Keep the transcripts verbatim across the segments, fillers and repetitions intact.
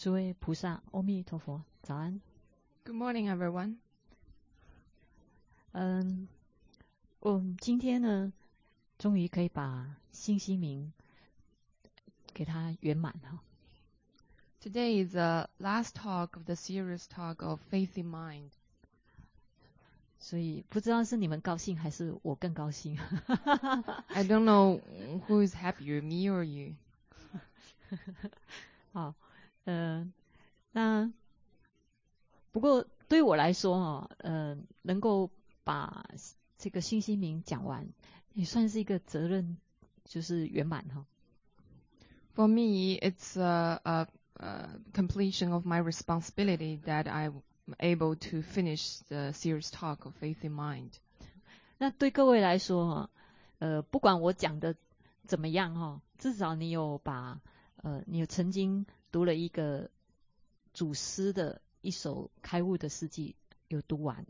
诸位菩萨，阿弥陀佛，早安。 Good morning, everyone. 嗯，我们今天呢，终于可以把信息明给它圆满哈。 Today is the last talk of the serious talk of Faith in Mind. 所以不知道是你们高兴还是我更高兴。 I don't know who is happier, me or you. 好，嗯、呃，那不过对我来说哦，呃，能够把这个信息明讲完，也算是一个责任，就是圆满哈。 For me, it's a, a, a completion of my responsibility that I'm able to finish the serious talk of Faith in Mind. 那对各位来说哈，呃，不管我讲的怎么样哈，至少你有把呃，你有曾经读了一个祖师的一首开悟的事迹，有读完。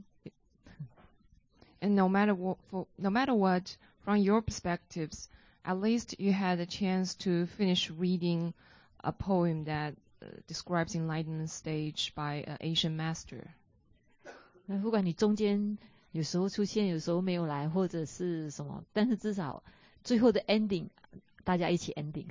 And no matter what, for, no matter what, from your perspectives, at least you had a chance to finish reading a poem that uh, describes enlightenment stage by an Asian master. 那不管你中间有时候出现，有时候没有来，或者是什么，但是至少最后的 ending， 大家一起 ending。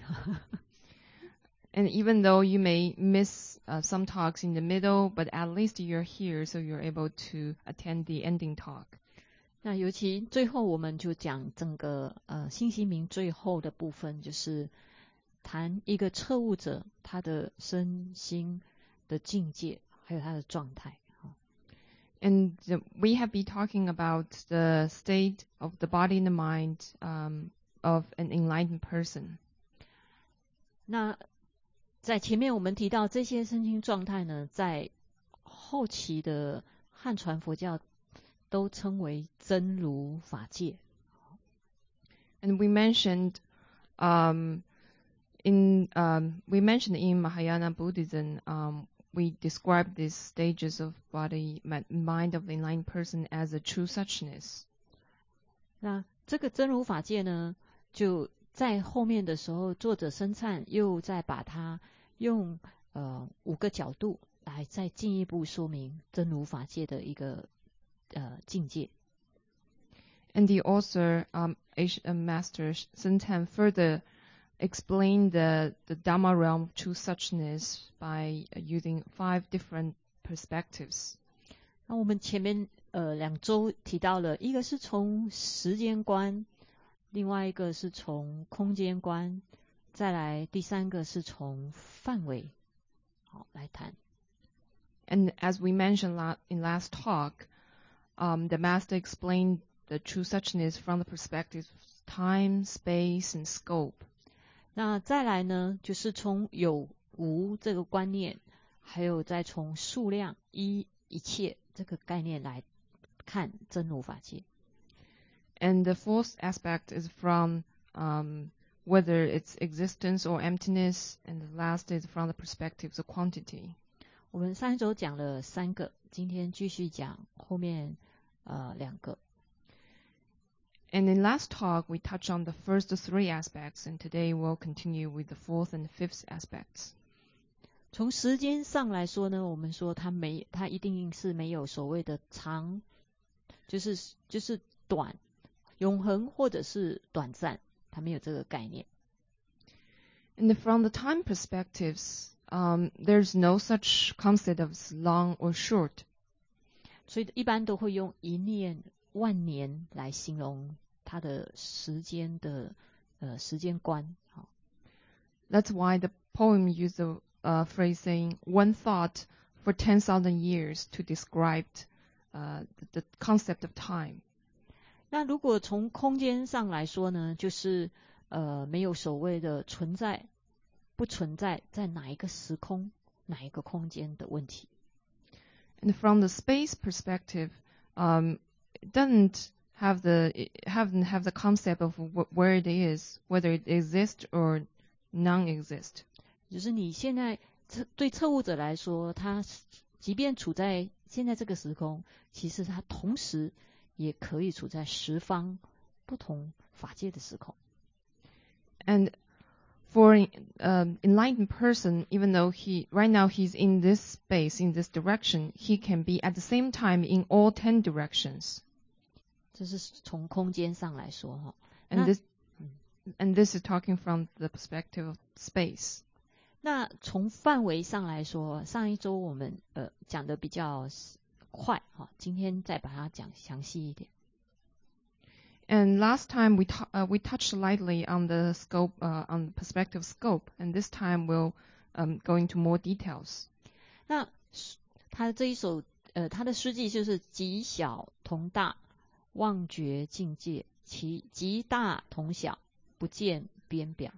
And even though you may miss uh, some talks in the middle, but at least you're here, so you're able to attend the ending talk. 那尤其最后我们就讲整个呃信息明最后的部分，就是谈一个彻悟者他的身心的境界，还有他的状态。 And uh, we have been talking about the state of the body and the mind um, of an enlightened person. 那在前面我们提到这些身心状态呢，在后期的汉传佛教都称为真如法界。 And we mentioned um, in um, we mentioned in Mahayana Buddhism, um, we describe these stages of body, mind of the enlightened person as a true suchness. 那这个真如法界呢，就在后面的时候，作者僧璨又再把它用呃五个角度来再进一步说明真如法界的一个呃境界。 And the author, um, Asian Master Sun Tan, further explained the, the Dhamma realm of true suchness by using five different perspectives. 那我们前面呃两周提到了，一个是从时间观，另外一个是从空间观，再来第三个是从范围，好来谈。 And as we mentioned la- in last talk, um, the Master explained the true suchness from the perspective of time, space, and scope. 那再来呢，就是从有无这个观念，还有再从数量一一切这个概念来看真如法界。 And the fourth aspect is from um, whether it's existence or emptiness, and the last is from the perspectives of quantity. 我们上一周讲了三个，今天继续讲后面呃两个。 And in last talk, we touched on the first three aspects, and today we'll continue with the fourth and fifth aspects. 从时间上来说呢，我们说它没，它一定是没有所谓的长，就是就是短、永恒或者是短暂，它没有这个概念。 And from the time perspectives, um, there's no such concept of long or short. 所以一般都会用一念万年来形容它的时间的呃时间观。好 That's why the poem used the uh, phrase saying one thought for ten thousand years to describe uh, the, the concept of time. 那如果从空间上来说呢，就是呃没有所谓的存在不存在在哪一个时空哪一个空间的问题。 And from the space perspective, um, it doesn't have the it haven't have the concept of wh- where it is, whether it exists or non-exist. 就是你现在对测悟者来说，他即便处在现在这个时空，其实他同时也可以处在十方不同法界的时空。 And for an enlightened person, even though he right now he's in this space, in this direction, he can be at the same time in all ten directions. 这是从空间上来说哈。 And this, and this is talking from the perspective of space. 那从范围上来说，上一周我们呃讲的比较快哈，今天再把它讲详细一点。 And last time we t- uh, we touched lightly on the scope, uh, on the perspective scope, and this time we'll um, go into more details. 那他这一首呃他的诗句就是极小同大，望觉境界，其极大同小，不见边表。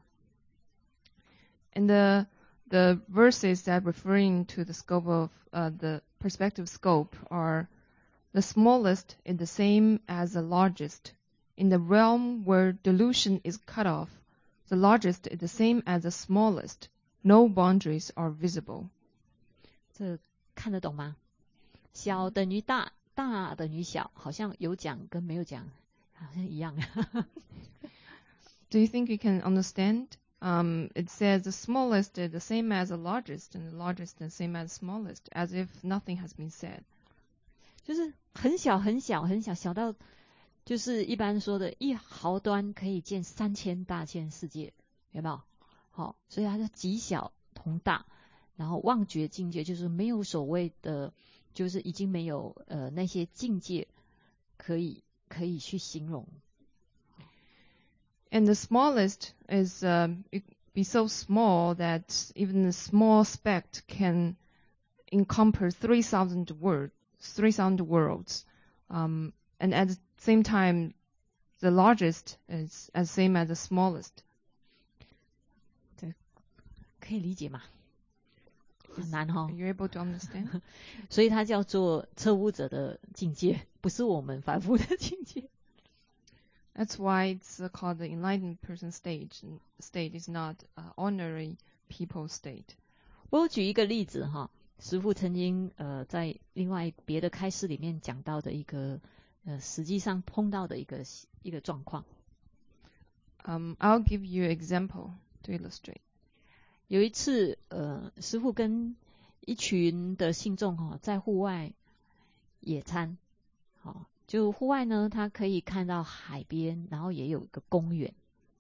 And the the verses that referring to the scope of uh, the perspective scope are the smallest is the same as the largest. In the realm where delusion is cut off, the largest is the same as the smallest. No boundaries are visible. 这看得懂吗？小等于大，大等于小，好像有讲跟没有讲好像一样。 Do you think you can understand? Um, it says the smallest is the same as the largest, and the largest is the same as the smallest, as if nothing has been said. 就是很小很小很小，小到就是一般说的一毫端可以见三千大千世界，有没有？好，所以它是极小同大，然后望觉境界就是没有所谓的，就是已经没有呃那些境界可以可以去形容。 And the smallest is um, it be so small that even a small speck can encompass three thousand words, three thousand worlds. Um, and at the same time, the largest is as same as the smallest. 对，可以理解吗？很难哈。 Are you able to understand? 所以它叫做彻悟者的境界，不是我们凡夫的境界。 That's why it's uh, called the enlightened person stage. State is not uh, ordinary people state. 我举一个例子哈，师父曾经呃在另外别的开示里面讲到的一个呃实际上碰到的一个一个状况。 Um, I'll give you an example to illustrate. 有一次呃师父跟一群的信众哈在户外野餐，好。就户外呢，它可以看到海边，然后也有一个公园。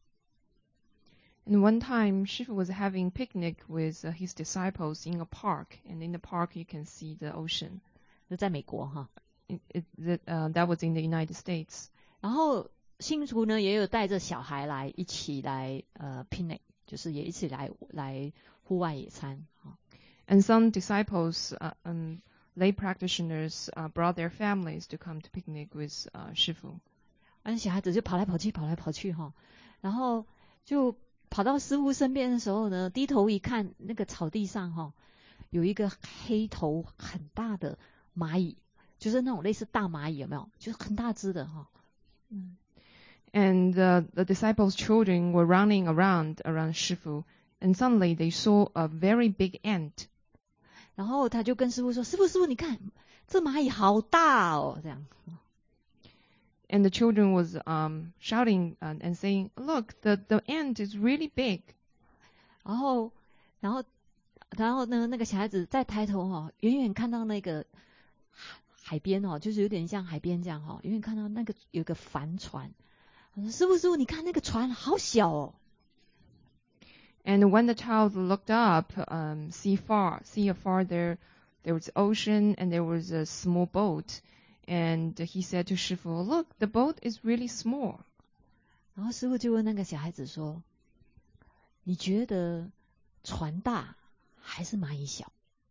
And one time, Shifu was having picnic with uh, his disciples in a park, and in the park you can see the ocean. 那在美国哈。 It, it, that, uh, that was in the United States. 然后信徒呢也有带着小孩来一起来呃 picnic， 就是也一起来来户外野餐。 And some disciples, uh, um, lay practitioners uh, brought their families to come to picnic with uh, Shifu. 那小孩子就跑来跑去，跑来跑去哈，然后就跑到师父身边的时候呢，低头一看，那个草地上哈有一个黑头很大的蚂蚁，就是那种类似大蚂蚁，有没有？就是很大只的哈。嗯。 And uh, the disciples' children were running around around Shifu, and suddenly they saw a very big ant. 然后他就跟师父说：“师父，师父，你看这蚂蚁好大哦！”这样。 And the children was um, shouting and, and saying, "Look, the the ant is really big." 然后，然后，然后呢，那个小孩子再抬头哈、哦，远远看到那个海边哦，就是有点像海边这样哈、哦，远远看到那个有个帆船。他说：“师父，师父，你看那个船好小哦。” And when the child looked up, um, see far, see afar there, there was ocean and there was a small boat. And he said to Shifu, "Look, the boat is really small." 然后师父就问那个小孩子说：“你觉得船大还是蚂蚁小？”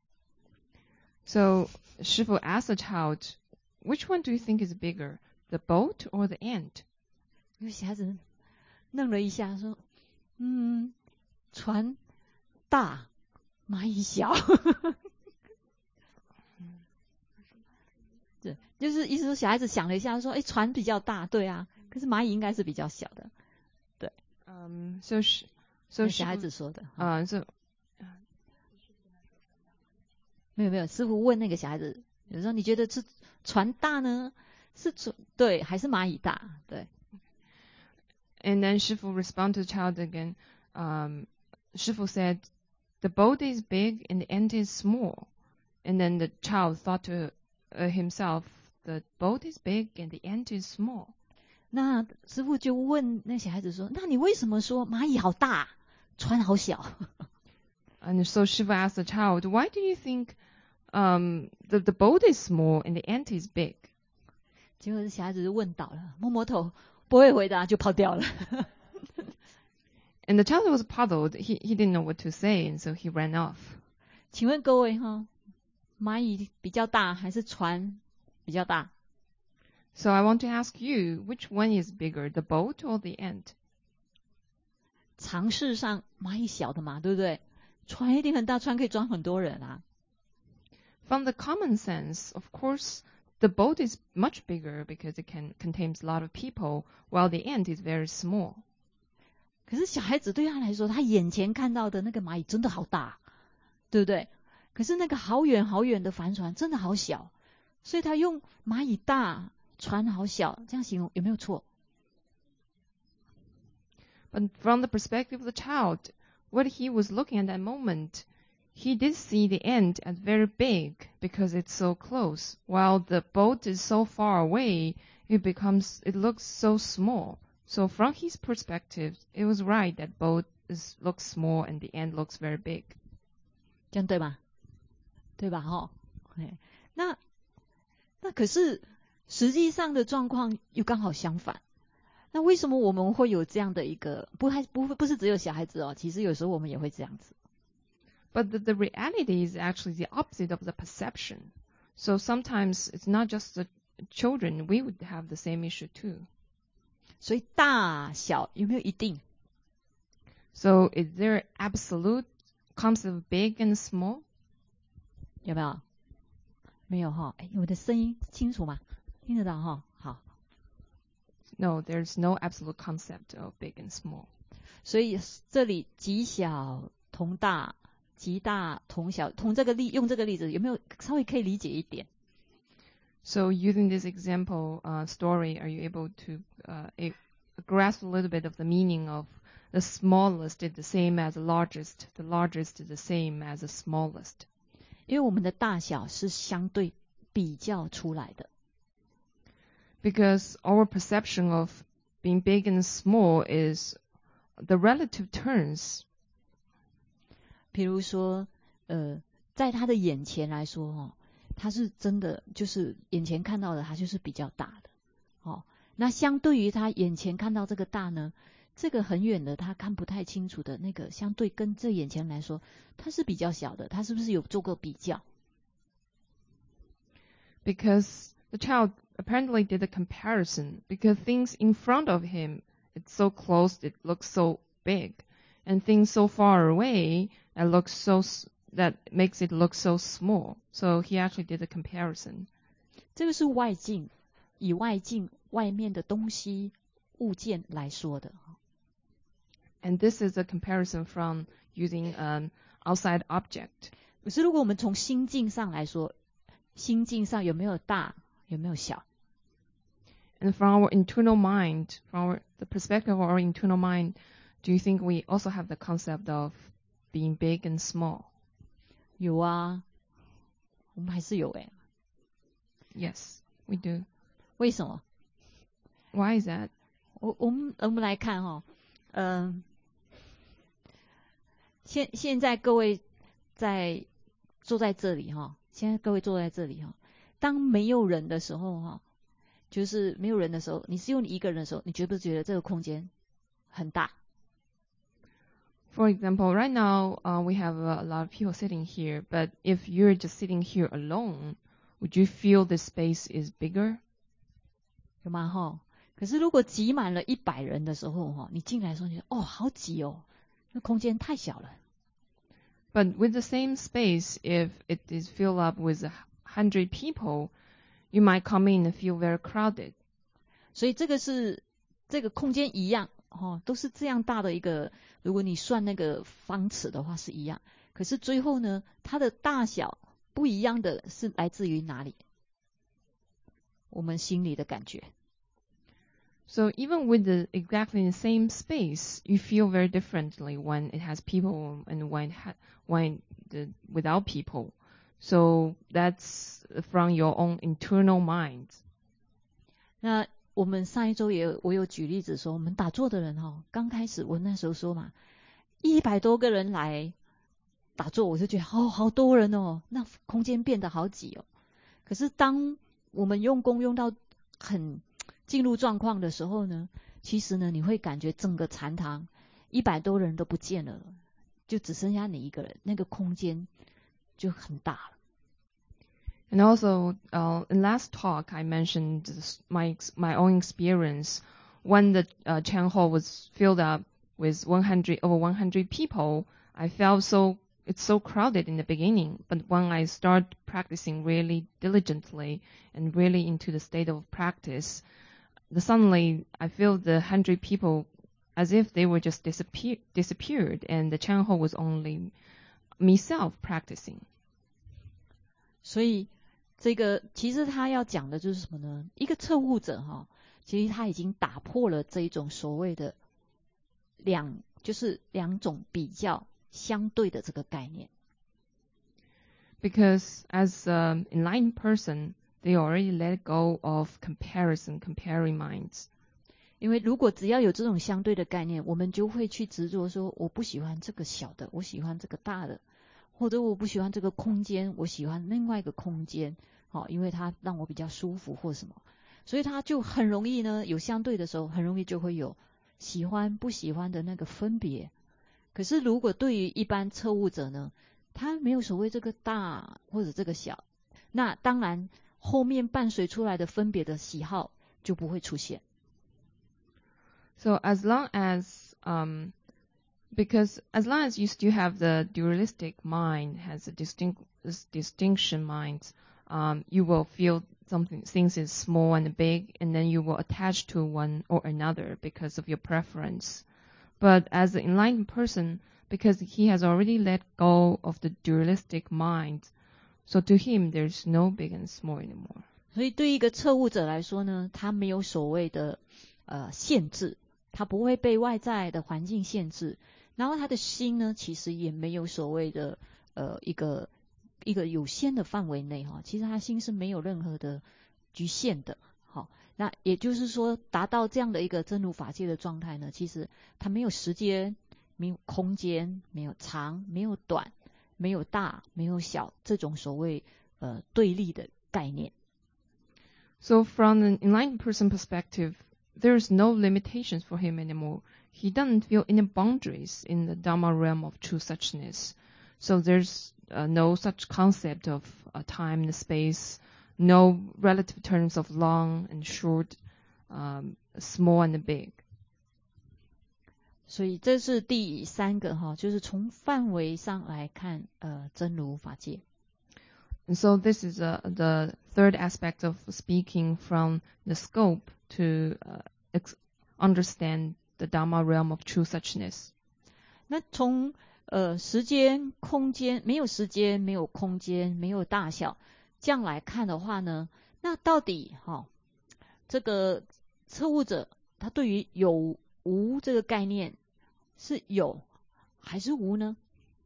So Shifu asked the child, "Which one do you think is bigger, the boat or the ant?" 那个小孩子愣了一下，说：“嗯。”船大，蚂蚁小。对，就是意思说小孩子想了一下，说：“哎，船比较大，对啊，可是蚂蚁应该是比较小的。”对。 Um. So, sh- so 小孩子说的。 啊、uh, ，so 没有没有，师父问那个小孩子，有时候你觉得是船大呢，是船对还是蚂蚁大？对。 And then Shifu responded to the child again. Um. Shifu said, the boat is big and the ant is small. And then the child thought to uh, himself, the boat is big and the ant is small. 那师父就问那小孩子说，那你为什么说蚂蚁好大，船好小？ And so Shiva asked the child, why do you think um, the, the boat is small and the ant is big? 结果小孩子就问倒了，摸摸头，不会回答就跑掉了。 And the child was puzzled. He, he didn't know what to say, and so he ran off. 请问各位哈，蚂蚁比较大还是船比较大？ So I want to ask you, which one is bigger, the boat or the ant? 常识上蚂蚁小的嘛，对不对？船一定很大，船可以装很多人啊。 From the common sense, of course, the boat is much bigger because it can contains a lot of people, while the ant is very small. 可是小孩子对他来说，他眼前看到的那个蚂蚁真的好大，对不对？可是那个好远好远的帆船真的好小，所以他用蚂蚁大，船好小，这样形容有没有错？ But from the perspective of the child, what he was looking at that moment, he did see the ant as very big because it's so close, while the boat is so far away, it becomes, it looks so small. So from his perspective, it was right that boat is, looks small and the ant looks very big. 这样对吗？对吧？哈，那那可是实际上的状况又刚好相反。那为什么我们会有这样的一个不还不不是只有小孩子哦？其实有时候我们也会这样子。 But the, the reality is actually the opposite of the perception. So sometimes it's not just the children, we would have the same issue too. 所以大小有没有一定？ So is there absolute concept of big and small? 有没有？没有哈。哎，我的声音清楚吗？听得到哈？好。 No, there's no absolute concept of big and small. 所以这里极小同大，极大同小，同这个例用这个例子有没有稍微可以理解一点？ So using this example uh, story, are you able to uh, a, grasp a little bit of the meaning of the smallest is the same as the largest, the largest is the same as the smallest? 因为我们的大小是相对比较出来的。 Because our perception of being big and small is the relative terms. 比如说，呃，在他的眼前来说，哦，他是真的就是眼前看到的，他就是比较大的，哦。那相对于他眼前看到这个大呢，这个很远的他看不太清楚的那个，相对跟这眼前来说，它是比较小的。他是不是有做过比较？ Because the child apparently did a comparison, because things in front of him, it's so close, it looks so big, and things so far away, it looks so that makes it look so small. So he actually did a comparison. 这个是外境，以外境外面的东西物件来说的。 And this is a comparison from using an outside object. 可是如果我们从心境上来说，心境上有没有大，有没有小？ And from our internal mind, from our, the perspective of our internal mind, do you think we also have the concept of being big and small? 有啊，我们还是有诶。 Yes, we do. 为什么？ Why is that? 我我们我们来看哈、哦，嗯、呃，现现在各位在坐在这里哈、哦，现在各位坐在这里哈、哦，当没有人的时候哈、哦，就是没有人的时候，你是用你一个人的时候，你觉不觉得这个空间很大？ For example, right now uh, we have a lot of people sitting here, but if you're just sitting here alone, would you feel the space is bigger? 有吗哈？可是如果挤满了一百人的时候哈，你进来的时候，你说哦，好挤哦，那空间太小了。 But with the same space, if it is filled up with a hundred people, you might come in and feel very crowded. 所以这个是这个空间一样哦，都是这样大的一个，如果你算那个方尺的话是一样。可是最后呢，它的大小不一样的是来自于哪里？我们心里的感觉。 So even with the exactly the same space, you feel very differently when it has people and when ha- when the, without people. So that's from your own internal mind. 那我们上一周也有我有举例子说，我们打坐的人哈，刚开始我那时候说嘛，一百多个人来打坐，我就觉得好好多人哦，那空间变得好挤哦。可是当我们用功用到很进入状况的时候呢，其实呢，你会感觉整个禅堂一百多人都不见了，就只剩下你一个人，那个空间就很大了。 And also, uh, in last talk, I mentioned this, my my own experience when the uh, Chan Hall was filled up with one hundred over one hundred people. I felt so it's so crowded in the beginning, but when I start practicing really diligently and really into the state of practice, the, suddenly I feel the hundred people as if they were just disappear disappeared, and the Chan Hall was only myself practicing. 所以这个其实他要讲的就是什么呢？一个测悟者哈、哦，其实他已经打破了这一种所谓的两，就是两种比较相对的这个概念。 Because as an enlightened person, they already let go of comparison, comparing minds. 因为如果只要有这种相对的概念，我们就会去执着说，我不喜欢这个小的，我喜欢这个大的。或者我不喜欢这个空间，我喜欢另外一个空间，好，因为它让我比较舒服或什么，所以它就很容易呢，有相对的时候，很容易就会有喜欢不喜欢的那个分别。可是如果对于一般测悟者呢，他没有所谓这个大或者这个小，那当然后面伴随出来的分别的喜好就不会出现。 So as long as um Because as long as you still have the dualistic mind, has a distinct distinction mind, um, you will feel something things is small and big, and then you will attach to one or another because of your preference. But as an enlightened person, because he has already let go of the dualistic mind, so to him there's no big and small anymore. 所以对一个测悟者来说呢，他没有所谓的呃限制，他不会被外在的环境限制。然后他的心呢，其实也没有所谓的呃一个一个有限的范围内哈，其实他心是没有任何的局限的。好，那也就是说，达到这样的一个真如法界的状态呢，其实他没有时间，没有空间，没有长，没有短，没有大，没有小，这种所谓呃对立的概念。 So from an enlightened person perspective, there's no limitations for him anymore. He doesn't feel any boundaries in the Dharma realm of true suchness. So there's uh, no such concept of uh, time and space, no relative terms of long and short, um, small and big. 所以这是第三个哈，就是从范围上来看，呃，真如法界。 And so this is uh, the third aspect of speaking from the scope to uh, ex- understand the Dharma realm of true suchness. 那从呃时间、空间，没有时间、没有空间、没有大小，这样来看的话呢，那到底哈、哦，这个测悟者他对于有无这个概念是有还是无呢？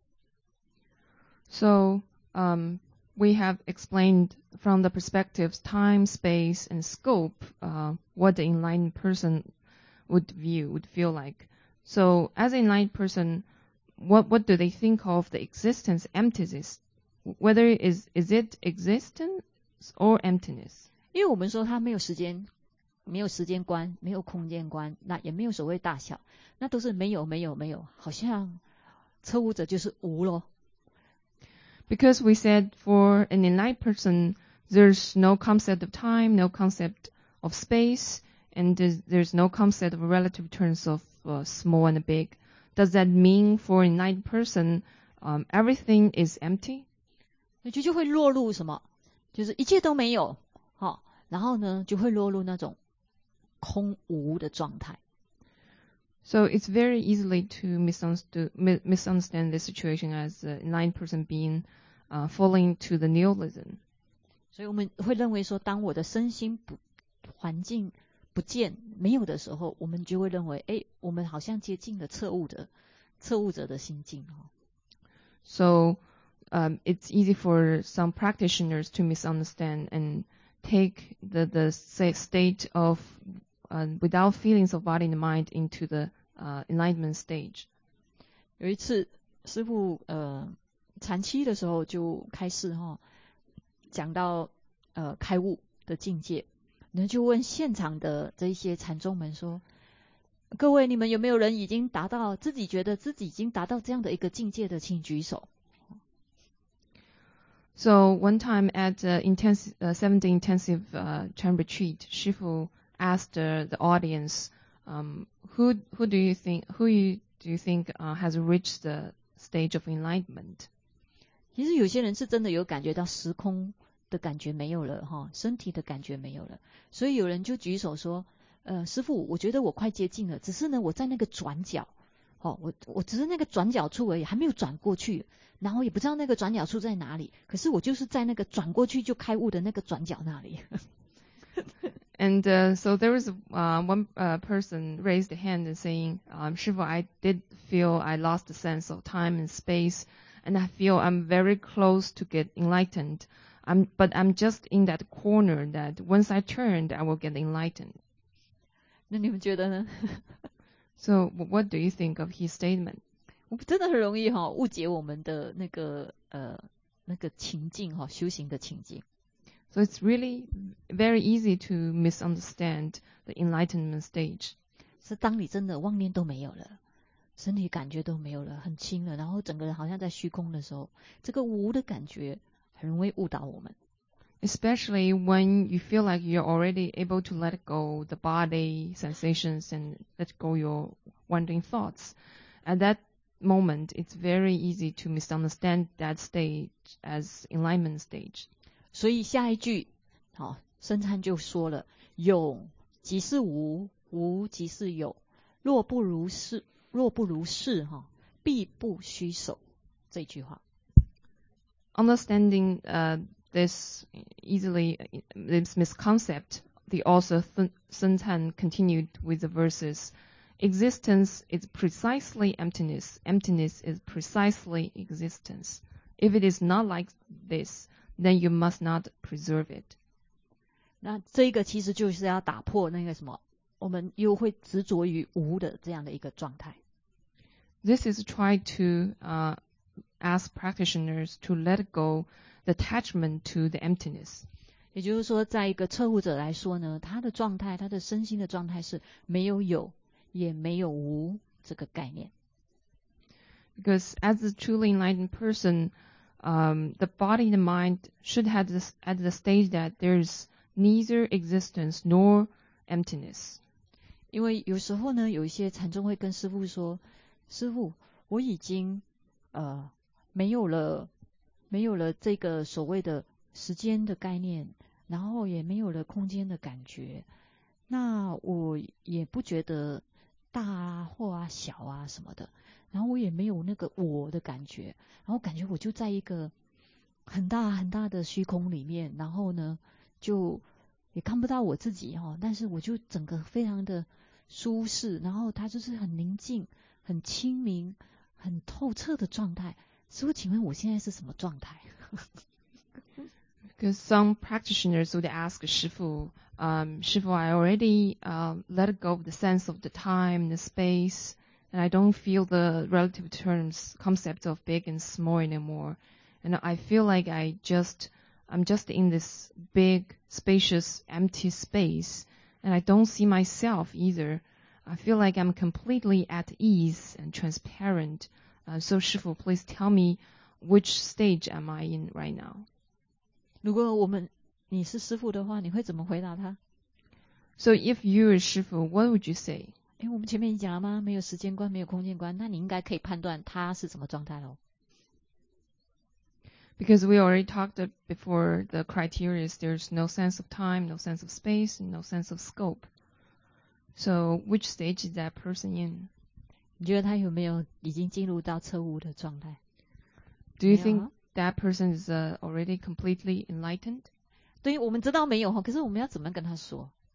So um, we have explained from the perspectives time, space, and scope uh, what the enlightened person would view, would feel like. So as an enlightened person, what what do they think of the existence, emptiness? Whether is is it existence or emptiness? 因为我们说他没有时间，没有时间观，没有空间观，那也没有所谓大小，那都是没有没有没有，好像测悟者就是无咯。 Because we said for an enlightened person, there's no concept of time, no concept of space, and there's, there's no concept of relative terms of uh, small and big. Does that mean for an enlightened person, um, everything is empty? 那就就会落入什么？就是一切都没有，好、哦，然后呢，就会落入那种空无的状态。 So it's very easily to misunderstand, misunderstand this situation as an enlightened person being uh, falling to the nihilism. 所以我们会认为说，当我的身心不环境不不见没有的时候，我们就会认为，哎，我们好像接近了测悟者测悟者的心境哦。 So um, it's easy for some practitioners to misunderstand and take the the state of uh, without feelings of body and mind into the uh, enlightenment stage. 有一次，师父呃禅期的时候就开示哈、哦，讲到呃开悟的境界，那就问现场的这一些禅宗们说：各位，你们有没有人已经达到自己觉得自己已经达到这样的一个境界的，请举手。 So one time at the intensive uh, seven-day intensive uh, Chan retreat, Shifu asked uh, the audience, um, "Who who do you think who you, do you think uh, has reached the stage of enlightenment?" 其实有些人是真的有感觉到时空的感觉没有了哈，身体的感觉没有了，所以有人就举手说：呃，师父，我觉得我快接近了，只是呢，我在那个转角，哦，我我只是那个转角处而已，还没有转过去，然后也不知道那个转角处在哪里，可是我就是在那个转过去就开悟的那个转角那里。 And uh, so there was uh, one uh, person raised a hand and saying, um, "Shifu, I did feel I lost the sense of time and space, and I feel I'm very close to get enlightened. I'm, but I'm just in that corner that once I turned, I will get enlightened." 那你们觉得呢？ So what do you think of his statement? 我们真的很容易哈、哦、误解我们的那个呃那个情境哈、哦，修行的情境。 So it's really very easy to misunderstand the enlightenment stage. 是当你真的妄念都没有了，身体感觉都没有了，很轻了，然后整个人好像在虚空的时候，这个无的感觉很容易误导我们。 Especially when you feel like you're already able to let go the body, sensations, and let go your wandering thoughts. At that moment, it's very easy to misunderstand that stage as enlightenment stage. 所以下一句，好、哦，僧参就说了：有即是无，无即是有。若不如是，若不如是，哈、哦，必不虚守。这句话。 Understanding uh, this easily, this misconcept, the author Sun Tan continued with the verses: "Existence is precisely emptiness. Emptiness is precisely existence. If it is not like this, then you must not preserve it." 那这个其实就是要打破那个什么，我们又会执着于无的这样的一个状态。 This is try to uh, ask practitioners to let go the attachment to the emptiness. 也就是说，在一个测悟者来说呢，他的状态，他的身心的状态是没有有，也没有无这个概念。 Because as a truly enlightened person, um, the body and the mind should have this at the stage that there's neither existence nor emptiness. 因为有时候呢，有一些禅宗会跟师父说：“师父，我已经呃没有了，没有了这个所谓的时间的概念，然后也没有了空间的感觉。那我也不觉得大啊、或啊、小啊什么的，然后我也没有那个我的感觉，然后感觉我就在一个很大很大的虚空里面，然后呢，就也看不到我自己哈、哦，但是我就整个非常的舒适，然后它就是很宁静、很清明、很透彻的状态。师父，请问我现在是什么状态？” Because some practitioners would ask Shifu, um, Shifu, I already uh, let go of the sense of the time, the space, and I don't feel the relative terms, concept of big and small anymore. And I feel like I just, I'm just in this big, spacious, empty space, and I don't see myself either. I feel like I'm completely at ease and transparent. Uh, so Shifu, please tell me, which stage am I in right now? 如果我们你是师父的话，你会怎么回答他？ So if you are Shifu, what would you say? 诶，我们前面已经讲了吗？没有时间观，没有空间观，那你应该可以判断他是什么状态咯。 Because we already talked before the criteria is there's no sense of time, no sense of space, and no sense of scope. So which stage is that person in? 你觉得他有没有已经进入到测悟的状态？ Do you think that person is uh, already completely enlightened? 对，我们知道没有哈，可是我们要怎么跟他说？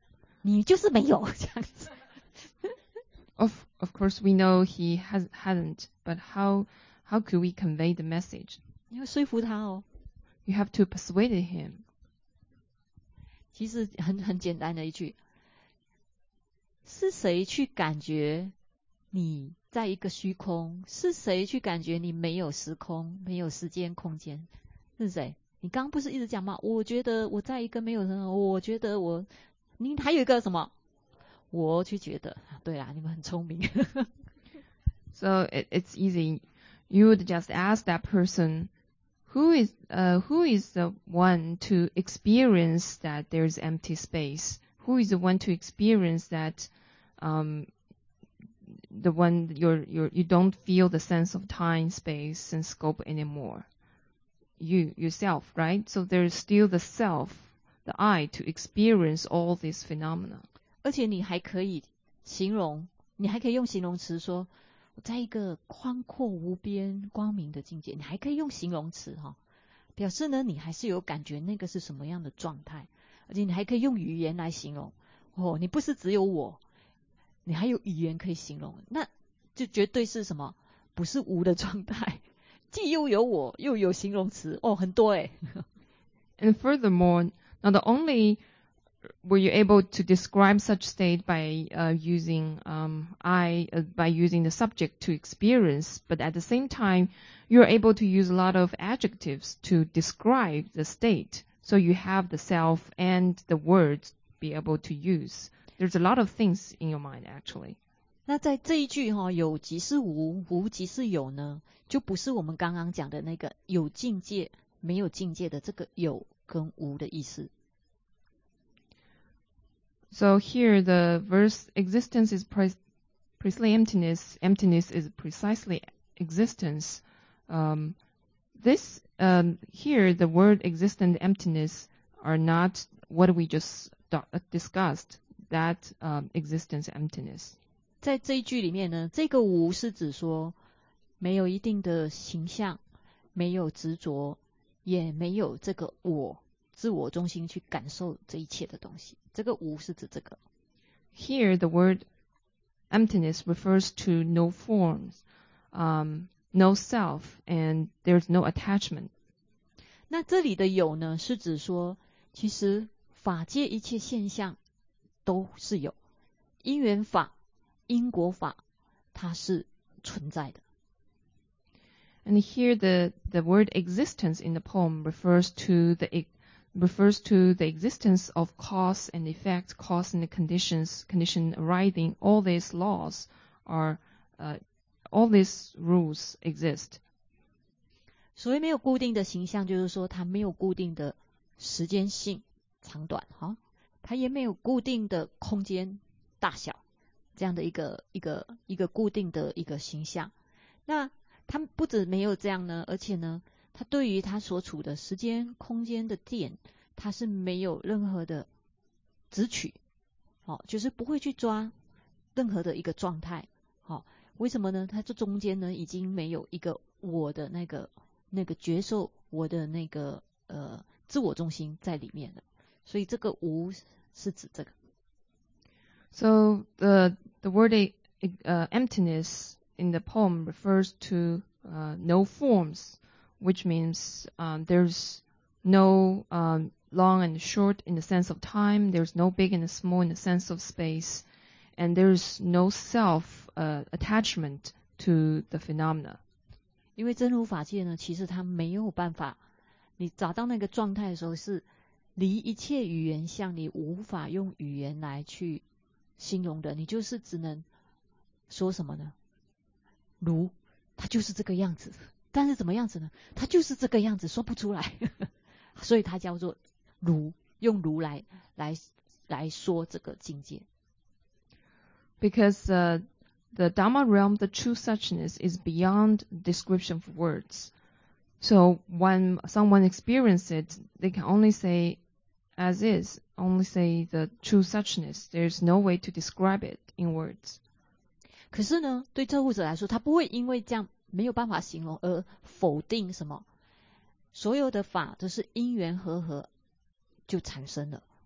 你就是没有这样子。 Of of course, we know he has hadn't, but how how could we convey the message? 你要说服他哦。 You have to persuade him. 其实很很简单的一句，是谁去感觉你在一个虚空？是谁去感觉你没有时空、没有时间、空间？是谁？你刚刚不是一直讲吗？我觉得我在一个没有人，我觉得我，你还有一个什么？我去觉得，对啦，你们很聪明。 So it, it's easy. You would just ask that person, who is uh, who is the one to experience that there's empty space? Who is the one to experience that um, the one you're, you're, you don't feel the sense of time, space, and scope anymore? You yourself, right? So there's still the self, the I, to experience all these phenomena. 而且你还可以形容，你还可以用形容词说，我在一个宽阔无边光明的境界，你还可以用形容词哈、哦，表示呢你还是有感觉那个是什么样的状态，而且你还可以用语言来形容哦，你不是只有我，你还有语言可以形容，那就绝对是什么？不是无的状态，既又有我又有形容词哦，很多诶。 And furthermore, not only were you able to describe such state by uh, using um, I, uh, by using the subject to experience, but at the same time, you're able to use a lot of adjectives to describe the state. So you have the self and the words be able to use. There's a lot of things in your mind, actually. 那在这一句哈、哦，有即是无，无即是有呢，就不是我们刚刚讲的那个有境界、没有境界的这个有跟无的意思。 So here the verse existence is pre- precisely emptiness, emptiness is precisely existence. Um, this um, here the word existent emptiness are not what we just do- discussed, that um, existence emptiness. 在这一句里面呢，这个无是指说没有一定的形象，没有执着，也没有这个我自我中心去感受这一切的东西。这个无是指这个。 Here the word emptiness refers to no forms, um, no self, and there's no attachment. 那这里的有呢，是指说，其实法界一切现象都是有，因缘法、因果法，它是存在的。 And here the, the word existence in the poem refers to the refers to the existence of cause and effect, cause and the conditions, condition arising. All these laws are, uh, all these rules exist. 所谓没有固定的形象，就是说它没有固定的时间性长短哈，它也没有固定的空间大小这样的一个一个一个固定的一个形象。那它不止没有这样呢，而且呢，它对于它所处的时间空间的点，它是没有任何的执取，哦，就是不会去抓任何的一个状态，哦，为什么呢？它这中间呢已经没有一个我的那个那个觉受，我的那个呃自我中心在里面了，所以这个无是指这个。 So the the word uh, emptiness in the poem refers to uh, no forms, which means um, there's no um, long and short in the sense of time, there's no big and small in the sense of space, and there's no self uh, attachment to the phenomena. 因为真如法界呢，其实它没有办法，你找到那个状态的时候是离一切语言相，你无法用语言来去形容的，你就是只能说什么呢？如，它就是这个样子，但是怎么样子呢？它就是这个样子，说不出来，所以它叫做如，用如来来来说这个境界。 Because uh, the Dhamma realm, the true suchness, is beyond description of words. So when someone experiences it, they can only say as is, only say the true suchness. There's no way to describe it in words. 可是呢，对证悟者来说，他不会因为这样没有办法形容而否定什么。所有的法都是因缘和合就产生了。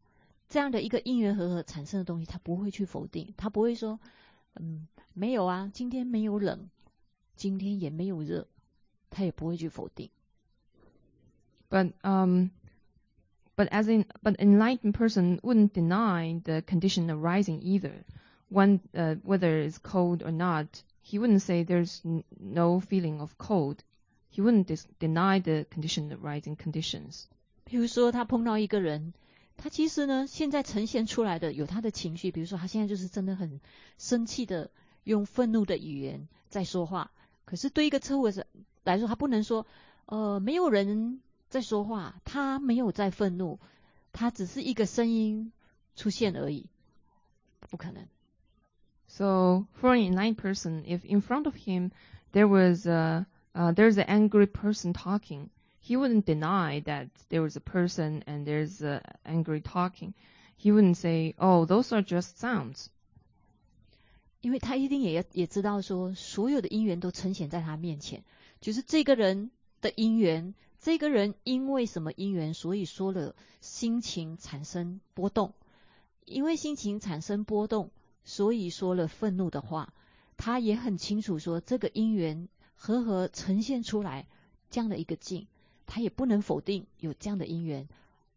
这样的一个因缘和合产生的东西，他不会去否定，他不会说，嗯，没有啊，今天没有冷，今天也没有热，他也不会去否定。 But um, but as in, but enlightened person wouldn't deny the condition arising either. One, uh, whether it's cold or not, he wouldn't say there's n- no feeling of cold. He wouldn't dis- deny the condition arising conditions. 比如说他碰到一个人，他其实呢现在呈现出来的有他的情绪，比如说他现在就是真的很生气的，用愤怒的语言在说话。可是对一个车务来说，他不能说，呃，没有人在说话，他没有在愤怒，他只是一个声音出现而已，不可能。 So for an enlightened person, if in front of him there was a, uh, there's an angry person talking, he wouldn't deny that there was a person and there's a angry talking. He wouldn't say, "Oh, those are just sounds." 因为他一定也也知道说，所有的因缘都呈现在他面前，就是这个人的因缘，这个人因为什么因缘，所以说了心情产生波动，因为心情产生波动，所以说了愤怒的话。他也很清楚说，这个因缘和合呈现出来这样的一个境，他也不能否定有这样的因缘。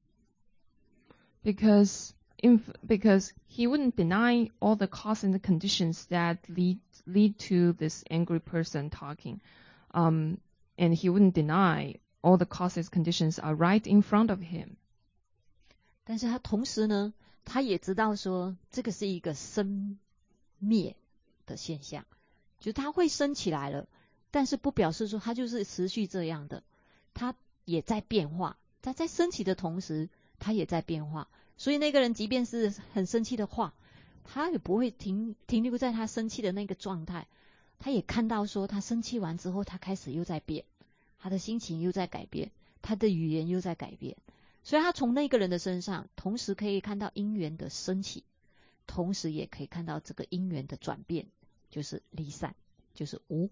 Because in, because he wouldn't deny all the causes and the conditions that lead lead to this angry person talking, um, and he wouldn't deny all the causes conditions are right in front of him. 但是他同时呢，他也知道说，这个是一个生灭的现象，就是它会升起来了，但是不表示说它就是持续这样的，它也在变化。它在升起的同时，它也在变化。所以那个人即便是很生气的话，他也不会停停留在他生气的那个状态，他也看到说他生气完之后，他开始又在变，他的心情又在改变，他的语言又在改变。所以他从那个人的身上，同时可以看到因缘的升起，同时也可以看到这个因缘的转变，就是离散，就是无。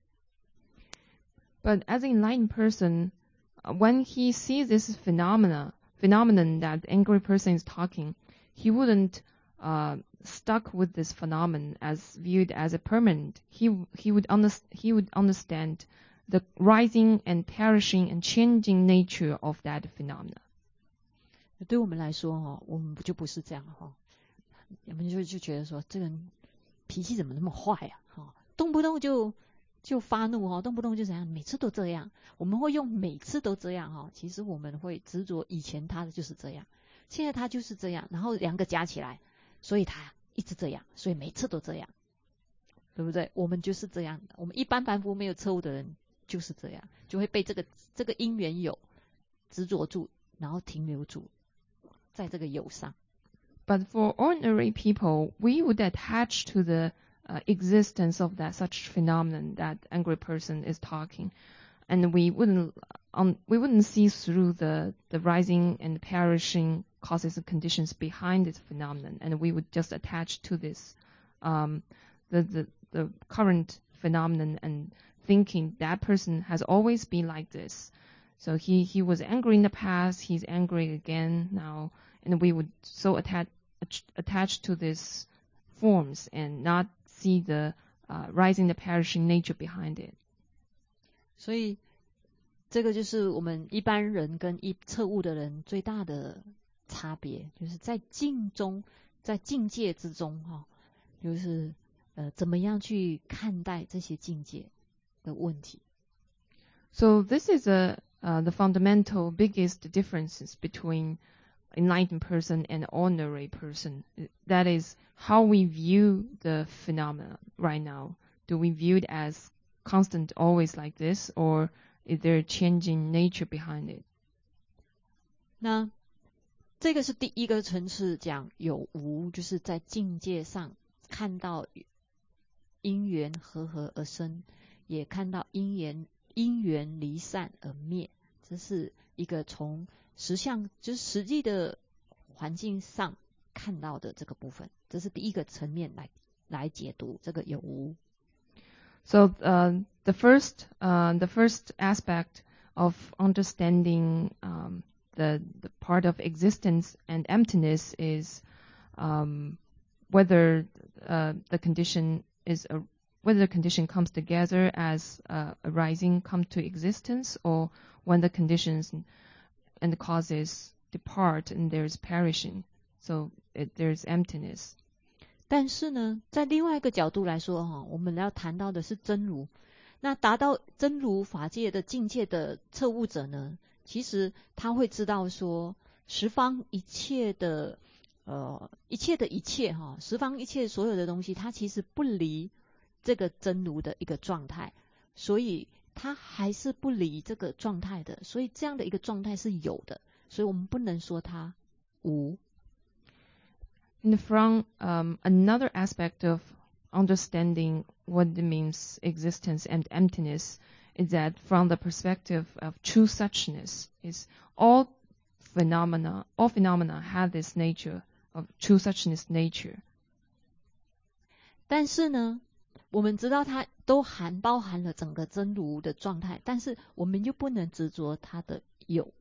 But as an enlightened person, when he sees this phenomena, phenomenon that the angry person is talking, he wouldn't uh, stuck with this phenomenon as viewed as a permanent. He he would under, he would understand the rising and perishing and changing nature of that phenomena. 对我们来说哦，我们就不是这样哈，我们就就觉得说，这个人脾气怎么那么坏啊？哈，动不动就就发怒哈，动不动就怎样，每次都这样。我们会用每次都这样哈，其实我们会执着以前他的就是这样，现在他就是这样，然后两个加起来，所以他一直这样，所以每次都这样，对不对？我们就是这样的，我们一般凡夫没有错误的人就是这样，就会被这个这个因缘有执着住，然后停留住在这个有上。 But for ordinary people, we would attach to the uh, existence of that such phenomenon that angry person is talking, and we wouldn't um, we wouldn't see through the the rising and perishing causes and conditions behind this phenomenon, and we would just attach to this um, the, the the current phenomenon and thinking that person has always been like this. So he he was angry in the past, he's angry again now, and we would so attach attached to these forms and not see the uh, rising, the perishing nature behind it. 所以这个就是我们一般人跟一彻悟的人最大的差别，就是在境中，在境界之中哈、哦，就是呃怎么样去看待这些境界的问题。 So this is a uh, the fundamental biggest differences between enlightened person and ordinary person. That is how we view the phenomena right now. Do we view it as constant, always like this, or is there a changing nature behind it? 那这个是第一个层次讲有无，就是在境界上看到因缘和合而生，也看到因缘因缘离散而灭，这是一个从实相就是实际的环境上看到的这个部分，这是第一个层面来来解读这个有无。 So uh, the first uh, the first aspect of understanding um, the, the part of existence and emptiness is um, whether uh, the condition is a, whether the condition comes together as uh, arising come to existence, or when the conditions and the causes depart and there's perishing, so it, there's emptiness. 但是呢，在另外一个角度来说哈，我们要谈到的是真如。那达到真如法界的境界的彻悟者呢，其实他会知道说，十方一切的呃一切的一切哈，十方一切所有的东西，它其实不离这个真如的一个状态，所以它还是不离这个状态的，所以这样的一个状态是有的，所以我们不能说它无。 And from um, another aspect of understanding what it means existence and emptiness is that from the perspective of true suchness, is all phenomena, all phenomena have this nature of true suchness nature. 但是呢，我们知道它都含包含了整个真如的状态，但是我们又不能执着它的有。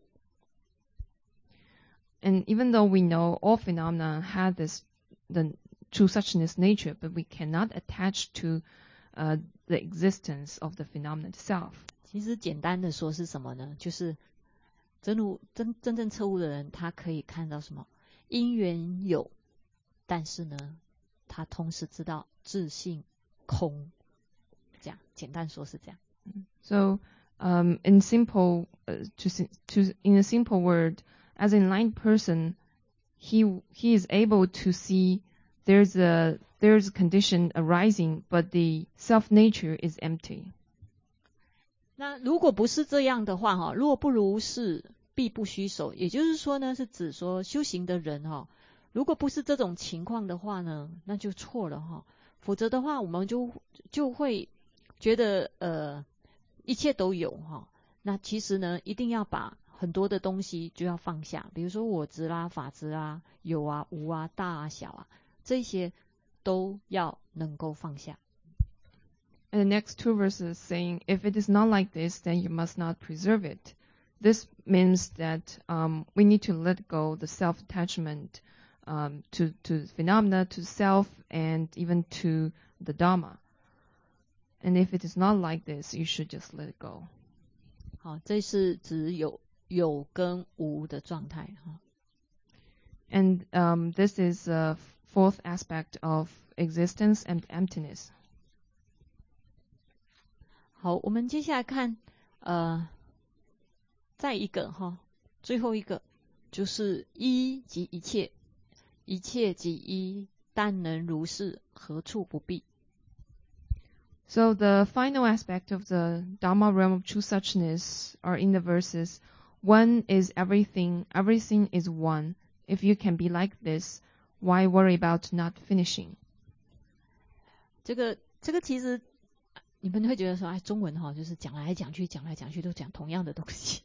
And even though we know all phenomena have this the true suchness nature, but we cannot attach to uh, the existence of the phenomenon itself. 其实简单的说是什么呢？就是真如真真正彻悟的人，他可以看到什么？因缘有，但是呢，他同时知道自性空。这样简单说是这样。 So, um, in simple, uh, to to in a simple word, as an enlightened person, he he is able to see there's a there's a condition arising, but the self nature is empty. 那如果不是这样的话哈，若不如是，必不虚守。也就是说呢，是指说修行的人哈，如果不是这种情况的话呢，那就错了哈。否则的话，我们就就会觉得呃一切都有哈。那其实呢，一定要把很多的东西就要放下，比如说我执啦、法执啊、有啊、无啊、大啊、小啊，这些都要能够放下。 And the next two verses saying, if it is not like this, then you must not preserve it. This means that um, we need to let go the self-attachment um, to, to phenomena, to self, and even to the Dhamma. And if it is not like this, you should just let it go. 好，这是指有有跟无的状态哈。 And um, this is a fourth aspect of existence and emptiness. 好，我们接下来看，呃，再一个哈，最后一个就是一即一切，一切即一，但能如是，何处不必？ So the final aspect of the Dhamma realm of true suchness are in the verses, one is everything, everything is one. If you can be like this, why worry about not finishing? 这个这个其实你们会觉得说，哎，中文哈，就是讲来讲去，讲来讲去都讲同样的东西。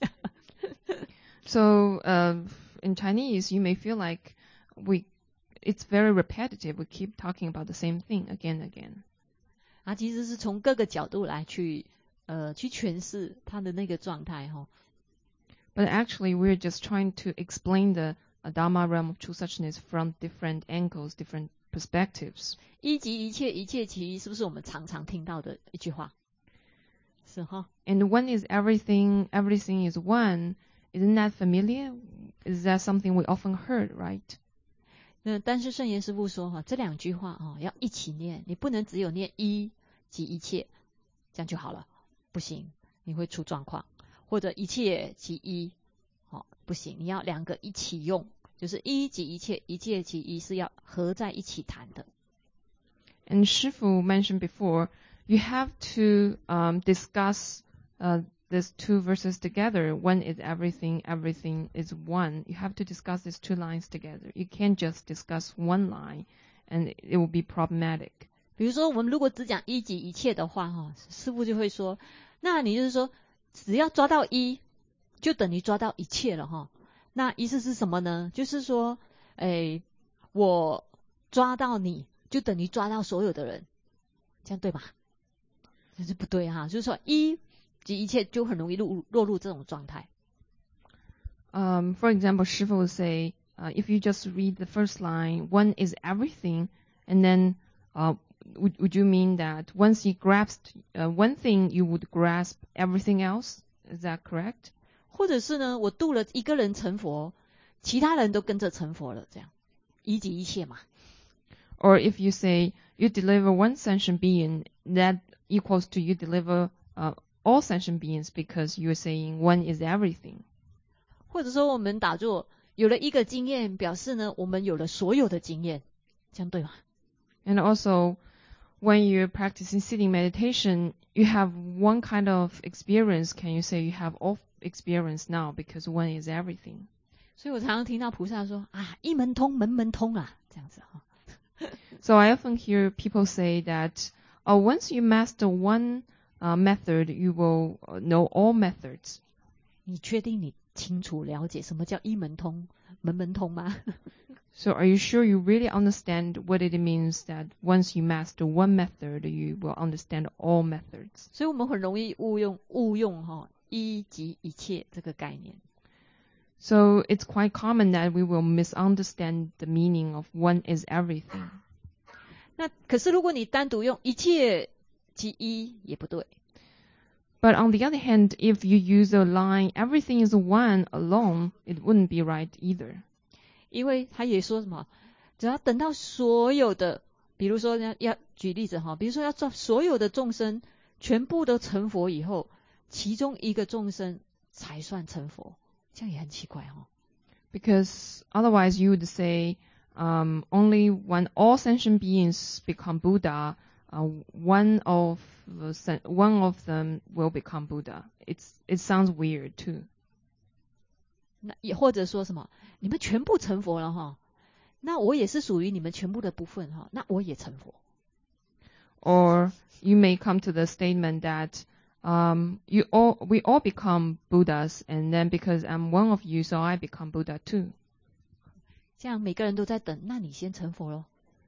So uh, in Chinese, you may feel like we, it's very repetitive. We keep talking about the same thing again and again. 啊，其实是从各个角度来去呃去诠释它的那个状态哈。 But actually, we're just trying to explain the uh, Dhamma realm of true suchness from different angles, different perspectives. 一即一切，一切即一，是不是我们常常听到的一句话？是哈。 And one is everything, everything is one. Isn't that familiar? Is that something we often heard, right? 那但是圣严师父说哈，这两句话哈要一起念，你不能只有念一即一切，这样就好了，不行，你会出状况。或者一切即一，好，不行，你要两个一起用，就是一即一切，一切即一，是要合在一起谈的。 And Shifu mentioned before, you have to um, discuss uh, these two verses together. One is everything, everything is one. You have to discuss these two lines together. You can't just discuss one line, and it will be problematic. 比如说，我们如果只讲一即一切的话，哈，师父就会说，那你就是说，只要抓到一，就等于抓到一切了，哈。那意思是什么呢？就是说，哎，我抓到你，就等于抓到所有的人，这样对吧？这是不对哈，就是说一即一切就很容易落落入这种状态。 Um, for example, Shifu will say, uh, if you just read the first line, one is everything, and then uh, would, would you mean that once you grasped uh, one thing, you would grasp everything else? Is that correct? 或者是呢，我度了一个人成佛，其他人都跟着成佛了，这样一即一切嘛。 Or if you say you deliver one sentient being, that equals to you deliver uh, all sentient beings because you're saying one is everything. 或者说我们打坐有了一个经验，表示呢我们有了所有的经验，这样对吗？ And also, when you're practicing sitting meditation, you have one kind of experience. Can you say you have all experience now because one is everything? 所以我常常听到菩萨说啊，一门通，门门通啊，这样子哈。 So I often hear people say that oh, once you master one uh, method, you will know all methods. 你确定你清楚了解什么叫一门通、门门通吗？ So are you sure you really understand what it means that once you master one method, you will understand all methods? 所以我们很容易误用误用哈一即一切这个概念。 So it's quite common that we will misunderstand the meaning of one is everything. 那可是如果你单独用一切即一也不对。 But on the other hand, if you use the line everything is one alone, it wouldn't be right either. 因为他也说什么，只要等到所有的，比如说要要举例子哈，比如说要做所有的众生全部都成佛以后，其中一个众生才算成佛，这样也很奇怪哈。 Because otherwise you would say um, only when all sentient beings become Buddha, uh, one of the, one of them will become Buddha. It's it sounds weird too. 那也或者说什么，你们全部成佛了哈，那我也是属于你们全部的部分哈，那我也成佛。 Or you may come to the statement that um, you all we all become Buddhas, and then because I'm one of you, so I become Buddha too. 这样每个人都在等，那你先成佛咯。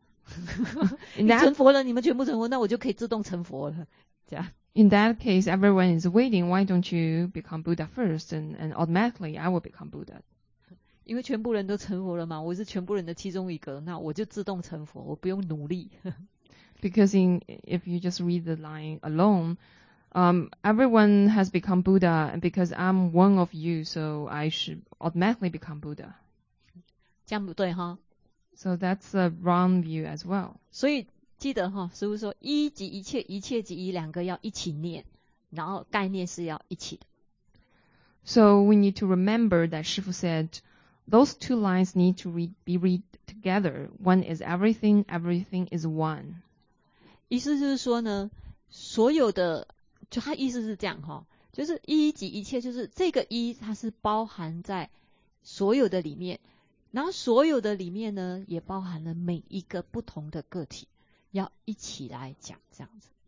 In 你 that 成佛了，你们全部成佛，那我就可以自动成佛了。这样。 in that case, everyone is waiting. Why don't you become Buddha first, and, and automatically I will become Buddha? 因为全部人都成佛了嘛，我是全部人的其中一个，那我就自动成佛，我不用努力。 Because in if you just read the line alone, um, everyone has become Buddha, and because I'm one of you, so I should automatically become Buddha. 这样不对哈。 So that's a wrong view as well. 所以记得哈，师父说一即一切，一切即一，两个要一起念，然后概念是要一起的。 So we need to remember that Shifu said those two lines need to read, be read together. One is everything, everything is one. 意思就是说呢，所有的，就他意思是这样哈，就是一即一切，就是这个一它是包含在所有的里面，然后所有的里面呢，也包含了每一个不同的个体，要一起来讲这样子。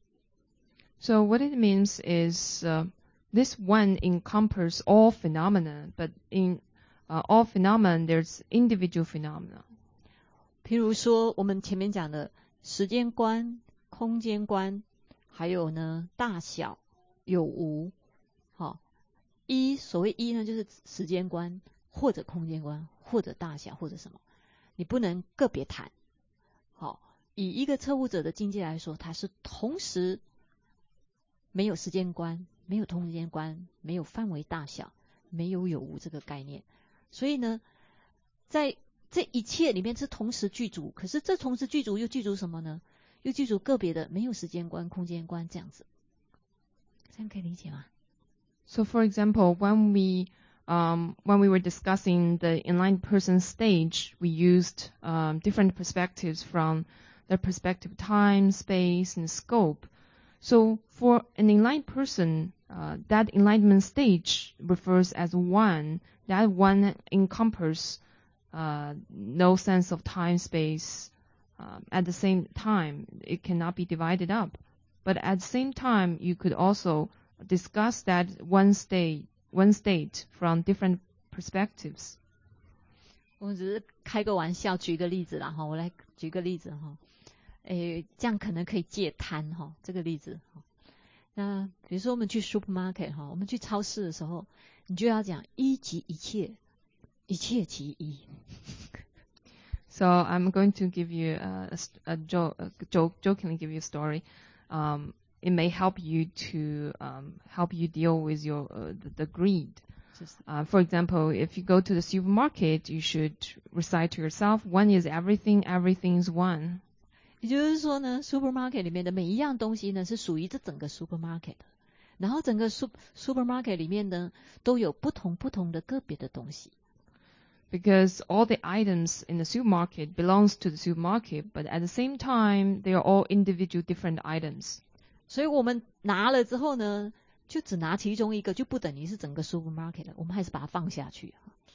So what it means is uh, this one encompasses all phenomena, but in uh, all phenomena there's individual phenomena. 譬如说我们前面讲的时间观、空间观，还有呢大小、有无，好，一所谓一呢就是时间观或者空间观或者大小或者什么，你不能个别谈。好，以一个彻悟者的境界来说，它是同时没有时间观、没有空间观、没有范围大小、没有有无这个概念，所以呢，在这一切里面是同时具足，可是这同时具足又具足什么呢？又具足个别的没有时间观、空间观这样子，这样可以理解吗？ So for example, when we um, when we were discussing the enlightened person stage, we used um, different perspectives from the perspective time, space, and scope. So for an enlightened person, uh, that enlightenment stage refers as one. That one encompasses uh, no sense of time, space. Uh, at the same time, it cannot be divided up. But at the same time, you could also discuss that one state, one state from different perspectives. 我只是开个玩笑，举个例子啦哈，我来举个例子哈，诶，这样可能可以借摊哈，这个例子哈。那比如说我们去 supermarket 哈，我们去超市的时候，你就要讲一即一切， 一切其一。 So I'm going to give you a, a, joke, a joke, jokingly give you a story. Um, it may help you to um, help you deal with your uh, the, the greed. Uh, for example, if you go to the supermarket, you should recite to yourself, "One is everything, everything is one." 也就是说呢 ，supermarket 里面的每一样东西呢，是属于这整个 supermarket 的。然后整个 supermarket 里面呢，都有不同不同的个别的东西。 Because all the items in the supermarket belongs to the supermarket, but at the same time, they are all individual different items. 所以我们拿了之后呢，就只拿其中一个，就不等于是整个 supermarket 了。我们还是把它放下去。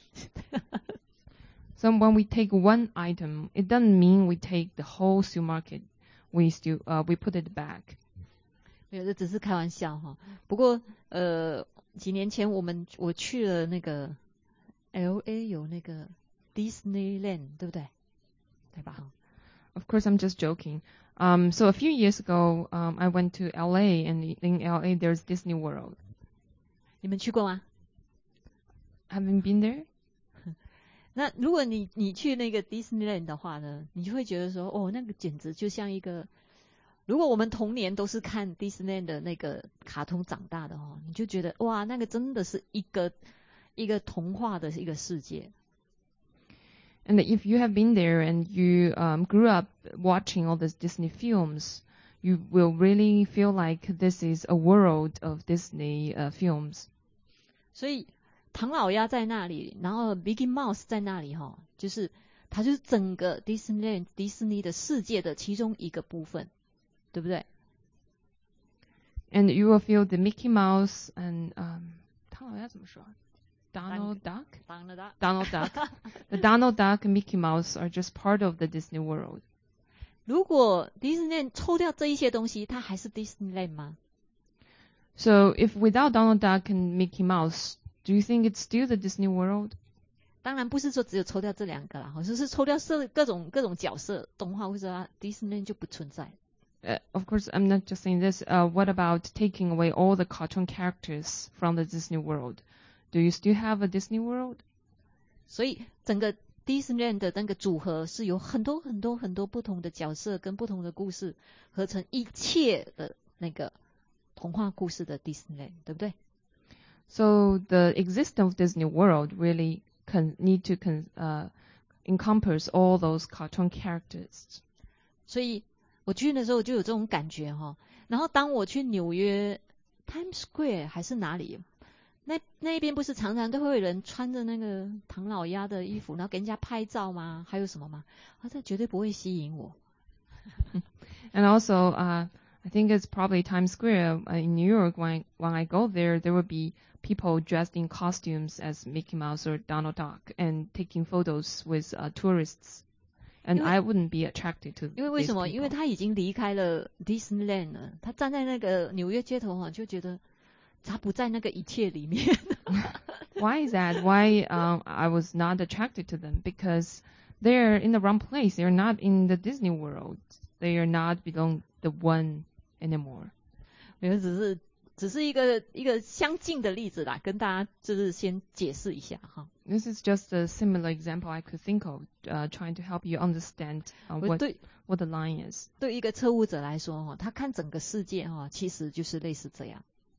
So when we take one item, it doesn't mean we take the whole supermarket. We still, uh, we put it back. 没有，这只是开玩笑哈。不过，呃，几年前我们我去了那个 L A 有那个 Disneyland， 对不对？对吧？ Of course, I'm just joking. Um, so a few years ago, um, I went to L A, and in L A there's Disney World. 你们去过吗？ Haven't been there? 那如果你你去那个 Disneyland 的话呢，你就会觉得说，哦，那个简直就像一个，如果我们童年都是看 Disneyland 的那个卡通长大的哦，你就觉得哇，那个真的是一个一个童话的一个世界。 And if you have been there and you um, grew up watching all these Disney films, you will really feel like this is a world of Disney uh, films. 所以唐老鸭在那里，然后 Mickey Mouse 在那里哈，就是它就是整个 Disneyland 迪士尼的世界的其中一个部分，对不对？ And you will feel the Mickey Mouse and um, 唐老鸭怎么说？ Donald Duck? Donald Duck. Donald Duck. The Donald Duck and Mickey Mouse are just part of the Disney world. 如果 Disneyland 抽掉这一些东西，它还是 Disneyland 吗？ So if without Donald Duck and Mickey Mouse, do you think it's still the Disney world? 当然不是说只有抽掉这两个啦，就是抽掉各种各种角色，动画或者啊 Disneyland 就不存在。 Uh, of course, I'm not just saying this. Uh, what about taking away all the cartoon characters from the Disney world? Do you still have a Disney world? 所以整个 Disneyland 的那个组合是有很多很多很多不同的角色跟不同的故事合成一切的那个童话故事的 Disneyland， 对不对？ So the existence of Disney world really can need to con, uh, encompass all those cartoon characters. 所以我去的时候就有这种感觉哈。然后当我去纽约 Times Square 还是哪里，那那边不是常常都会有人穿着那个唐老鸭的衣服，然后给人家拍照吗？还有什么吗？啊，这绝对不会吸引我。 And also, uh, I think it's probably Times Square uh, in New York. When I, when I go there, there will be people dressed in costumes as Mickey Mouse or Donald Duck and taking photos with uh, tourists. And I wouldn't be attracted to. 因为为什么？因为他已经离开了 Disneyland 了，他站在那个纽约街头哈，就觉得他不在那个一切里面。 Why is that? Why um, I was not attracted to them? Because they're in the wrong place. They're not in the Disney world. They are not belong the one anymore. 没有，只是只是一个一个相近的例子啦，跟大家就是先解释一下哈。 This is just a similar example I could think of, uh, trying to help you understand uh, what what the line is. 对一个测物者来说哈，他看整个世界哈，其实就是类似这样。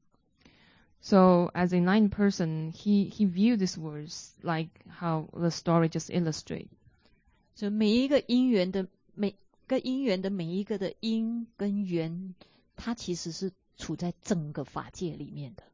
So as a enlightened person, he he viewed these words like how the story just illustrate. 所以每一个因缘的每个因缘的每一个的因跟缘，它其实是处在整个法界里面的。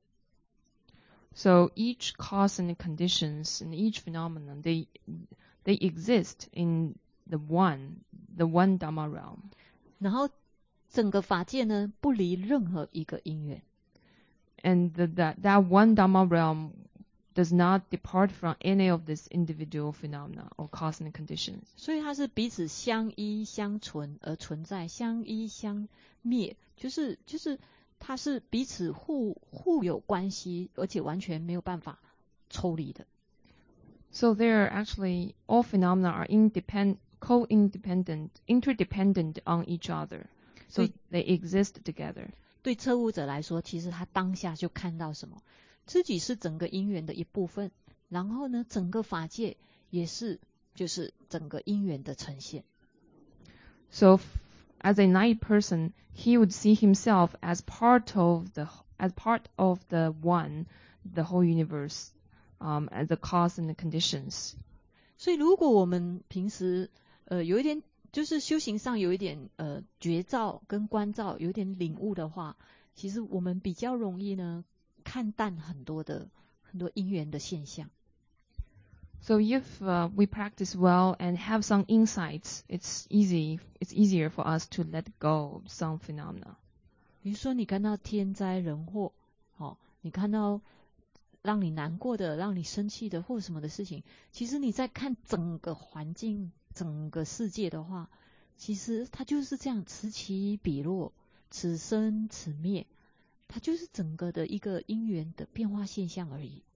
So each cause and conditions and each phenomenon, they they exist in the one, the one Dhamma realm. 然后整个法界呢，不离任何一个因缘。 And the, that that one Dhamma realm does not depart from any of these individual phenomena or cause and conditions. 所以它是彼此相依相存而存在，相依相灭，就是就是它是彼此互互有关系，而且完全没有办法抽离的。 So there are actually all phenomena are independent, co-independent, interdependent on each other. So they exist together. 对测物者来说，其实他当下就看到什么，自己是整个因缘的一部分， 然后呢，整个法界也是就是整个因缘的呈现。 So, as a enlightened person, he would see himself as part of the as part of the one, the whole universe, um, as the cause and the conditions. 所以，如果我们平时呃有一点就是修行上有一点呃觉照跟观照，有一点领悟的话，其实我们比较容易呢看淡很多的很多因缘的现象。 So if uh, we practice well and have some insights, it's easy. It's easier for us to let go of some phenomena. 比如说，你看到天灾人祸，哦，你看到让你难过的、让你生气的或什么的事情，其实你在看整个环境、整个世界的话，其实它就是这样此起彼落，此生此灭，它就是整个的一个因缘的变化现象而已。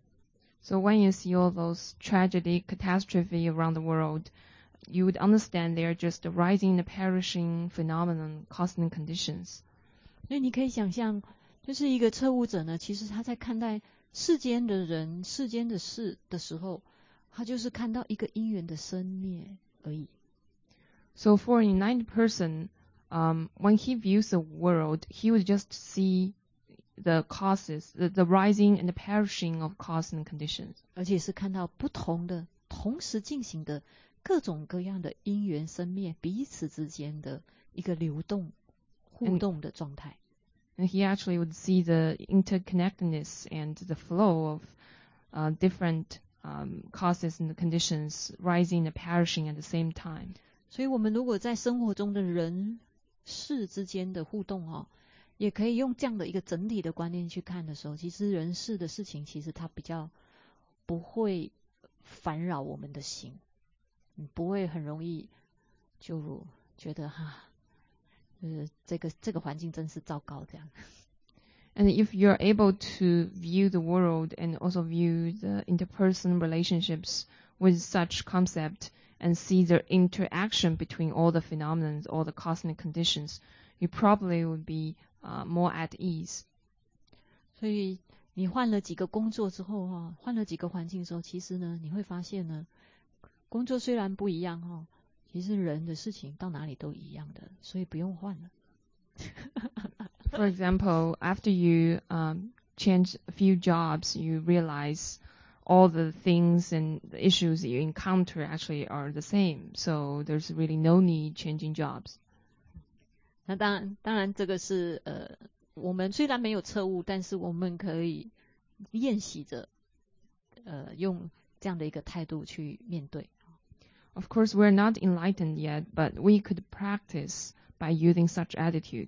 So when you see all those tragedy, catastrophe around the world, you would understand they are just a rising and perishing phenomenon, causing conditions. 所以你可以想象，就是一个彻悟者呢，其实他在看待世间的人、世间的事的时候，他就是看到一个因缘的生灭而已。 So for an enlightened person, um, when he views the world, he would just see the causes, the, the rising and the perishing of causes and conditions. 而且是看到不同的、同时进行的各种各样的因缘生灭彼此之间的一个流动、互动的状态。 And he actually would see the interconnectedness and the flow of uh, different um, causes and conditions rising and perishing at the same time. 所以我们如果在生活中的人事之间的互动哦，也可以用这样的一个整体的观念去看的时候，其实人事的事情其实它比较不会烦扰我们的心，不会很容易就觉得哈，呃，这个这个环境真是糟糕这样。 And if you're able to view the world and also view the interpersonal relationships with such concept and see the interaction between all the phenomena, all the cosmic conditions, you probably would be uh, more at ease. 所以你换了几个工作之后哈，换了几个环境之后，其实呢，你会发现呢，工作虽然不一样哈，其实人的事情到哪里都一样的，所以不用换了。 For example, after you um, change a few jobs, you realize all the things and the issues that you encounter actually are the same. So there's really no need changing jobs. 那当然，当然这个是呃，我们虽然没有彻悟，但是我们可以练习着，呃，用这样的一个态度去面对。 Of course, we're not enlightened yet, but we could practice by using such attitude.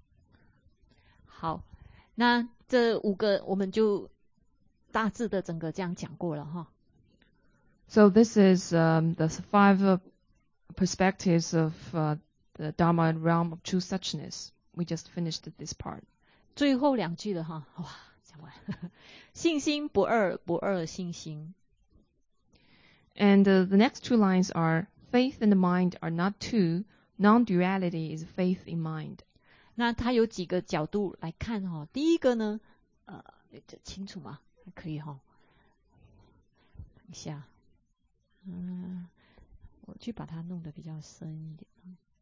好，那这五个我们就大致的整个这样讲过了哈。 So this is um, the five uh, perspectives of uh, the Dharma realm of true suchness. We just finished this part. 最后两句了哈，哇，讲完了。信心不二，不二信心。 And uh, the next two lines are, faith and mind are not two. Non-duality is faith in mind. 那它有几个角度来看哈。第一个呢，呃，清楚吗？还可以哈。等一下，嗯，我去把它弄得比较深一点。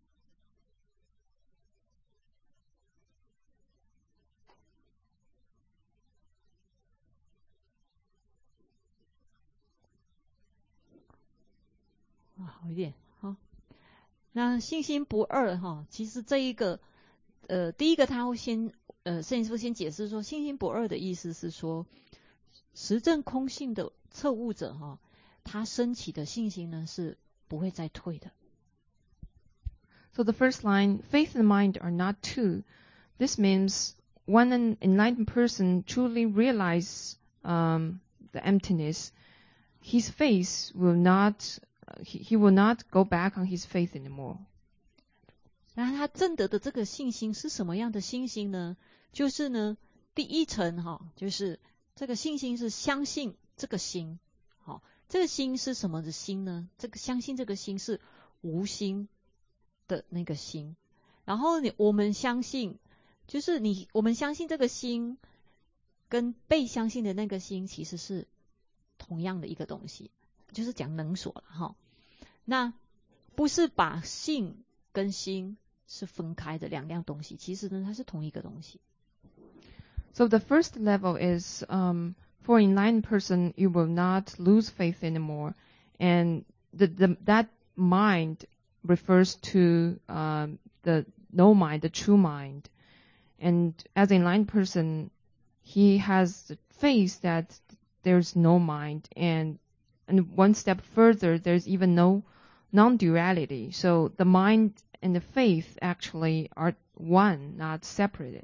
啊，好一点好。那信心不二哈，其实这一个，呃，第一个他会先，呃，圣严师父先解释说，信心不二的意思是说，实证空性的彻悟者哈，他升起的信心呢是不会再退的。 So the first line, faith and mind are not two. This means when an enlightened person truly realizes um, the emptiness, his faith will not, uh, he, he will not go back on his faith anymore. 那他证得的这个信心是什么样的信心呢？就是呢，第一层哈，就是这个信心是相信这个心，好，这个心是什么的心呢？这个相信这个心是无心的那个心，然后你我们相信，就是你我们相信这个心跟被相信的那个心其实是同样的一个东西，就是讲能所了哈。那不是把性跟心是分开的两样东西，其实呢它是同一个东西。 So the first level is um, for an enlightened person, you will not lose faith anymore, and the, the, that mind refers to um, the no mind, the true mind. And as an enlightened person, he has faith that there's no mind, and and one step further, there's even no non-duality. So the mind and the faith actually are one, not separated.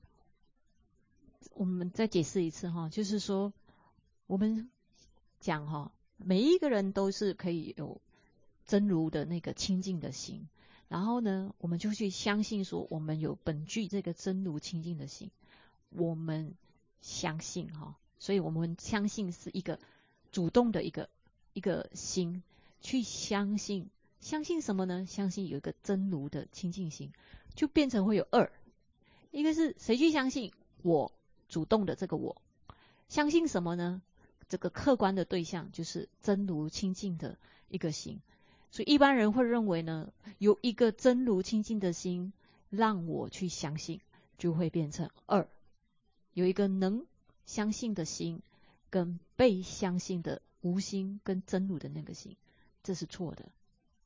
我们再解释一次哈，就是说我们讲哈，每一个人都是可以有真如的那个清净的心，然后呢，我们就去相信说我们有本具这个真如清净的心，我们相信哈，所以我们相信是一个主动的一个一个心，去相信，相信什么呢？相信有一个真如的清净心，就变成会有二，一个是谁去相信？我主动的这个我，相信什么呢？这个客观的对象就是真如清净的一个心，所以一般人会认为呢，有一个真如清净的心让我去相信，就会变成二，有一个能相信的心跟被相信的无心跟真如的那个心，这是错的。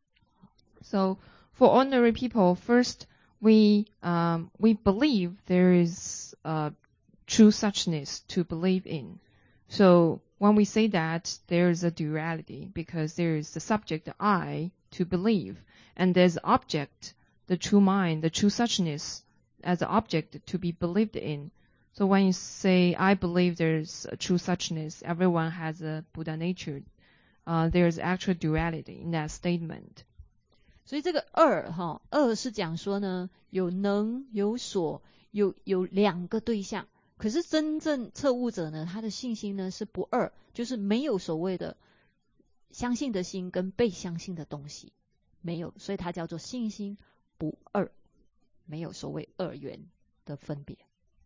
So for ordinary people, first we um, we believe there is uh, true suchness to believe in. So when we say that, there is a duality because there is the subject, the I, to believe, and there's object, the true mind, the true suchness, as an object to be believed in. So when you say, I believe there's a true suchness, everyone has a Buddha nature, uh, there's actual duality in that statement. 所以这个二哈，二是讲说呢，有能有所，有有两个对象。可是真正彻悟者呢，他的信心呢是不二，就是没有所谓的相信的心跟被相信的东西，没有，所以它叫做信心不二，没有所谓二元的分别。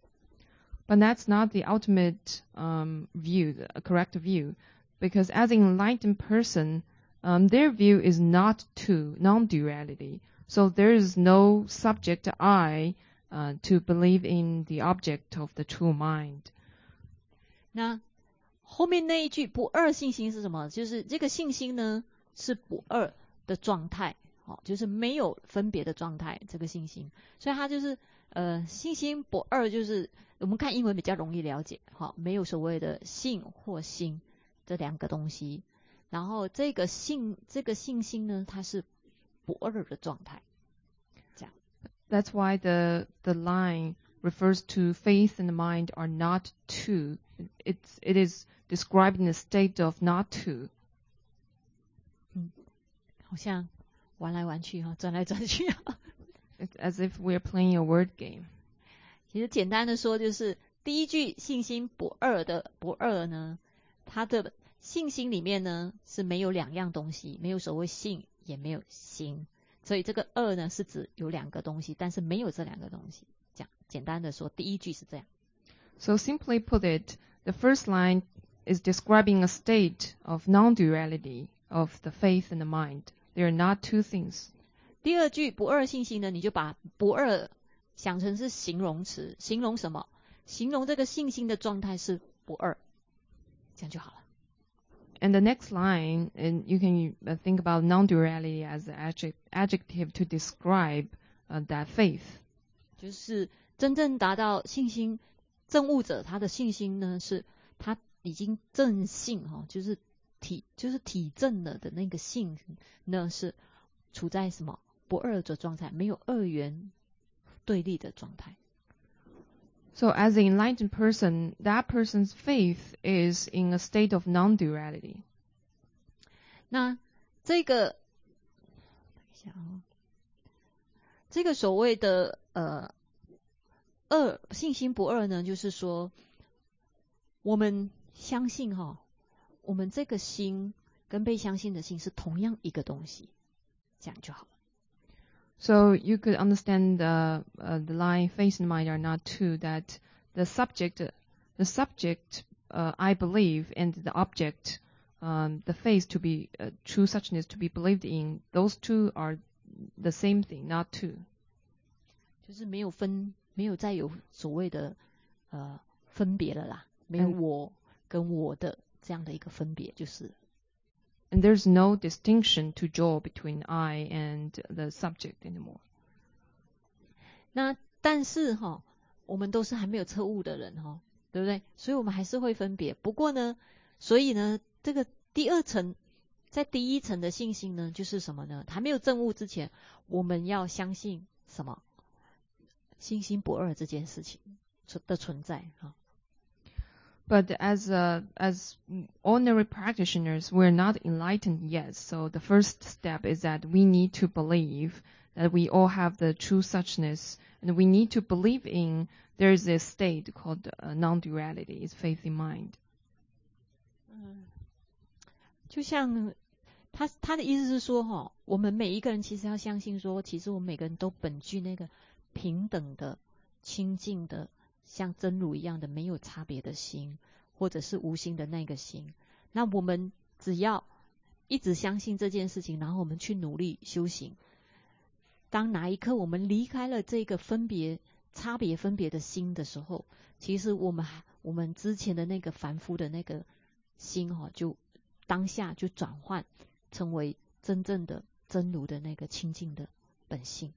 But that's not the ultimate um, view, the correct view, because as an enlightened person, um, their view is not two, non-duality. So there is no subject I uh, to believe in the object of the true mind. 那后面那一句不二信心是什么？就是这个信心呢是不二的状态，哦，就是没有分别的状态，这个信心，所以它就是呃信心不二，就是我们看英文比较容易了解，好，没有所谓的信或心这两个东西，然后这个信这个信心呢，它是不二的状态，这样。 That's why the the line refers to faith and mind are not two. It's it is describing the state of not two. 嗯，好像玩来玩去哈，转来转去。 It's as if we're playing a word game. 其实简单的说，就是第一句信心不二的不二呢，它的信心里面呢是没有两样东西，没有所谓信，也没有心，所以这个二呢是指有两个东西，但是没有这两个东西。这样简单的说，第一句是这样。 So simply put it, the first line is describing a state of non-duality of the faith and the mind. They are not two things. 第二句不二信心呢，你就把不二想成是形容词，形容什么？形容这个信心的状态是不二，这样就好了。 And the next line, and you can think about non-duality as an adjective, adjective to describe uh, that faith. 就是真正达到信心证悟者，他的信心呢是他已经证信哈，就是体就是体证了的那个信呢是处在什么不二的状态，没有二元对立的状态。 So as an enlightened person, that person's faith is in a state of non-duality. 那这个，等一下哦，这个所谓的呃二信心不二呢，就是说我们相信哈，我们这个心跟被相信的心是同样一个东西，这样就好了。 So you could understand the uh, the line faith and mind are not two. That the subject the subject uh, I believe and the object, um, the faith to be uh, true suchness to be believed in, those two are the same thing, not two. 就是没有分，没有再有所谓的呃分别了啦，没有我跟我的这样的一个分别，就是。 And there's no distinction to draw between I and the subject anymore. 那但是哈，我们都是还没有彻悟的人哈，对不对？所以我们还是会分别。不过呢，所以呢，这个第二层，在第一层的信心呢，就是什么呢？还没有证悟之前，我们要相信什么？信心不二这件事情的存在哈。 But as uh, as ordinary practitioners, we're not enlightened yet. So the first step is that we need to believe that we all have the true suchness, and we need to believe in there is a state called uh, non-duality, is faith in mind. 嗯，就像他他的意思是说哈，我们每一个人其实要相信说，其实我们每个人都本具那个平等的、清净的。像真如一样的没有差别的心，或者是无心的那个心，那我们只要一直相信这件事情，然后我们去努力修行。当哪一刻我们离开了这个分别、差别、分别的心的时候，其实我们我们之前的那个凡夫的那个心哈、哦，就当下就转换成为真正的真如的那个清净的本性。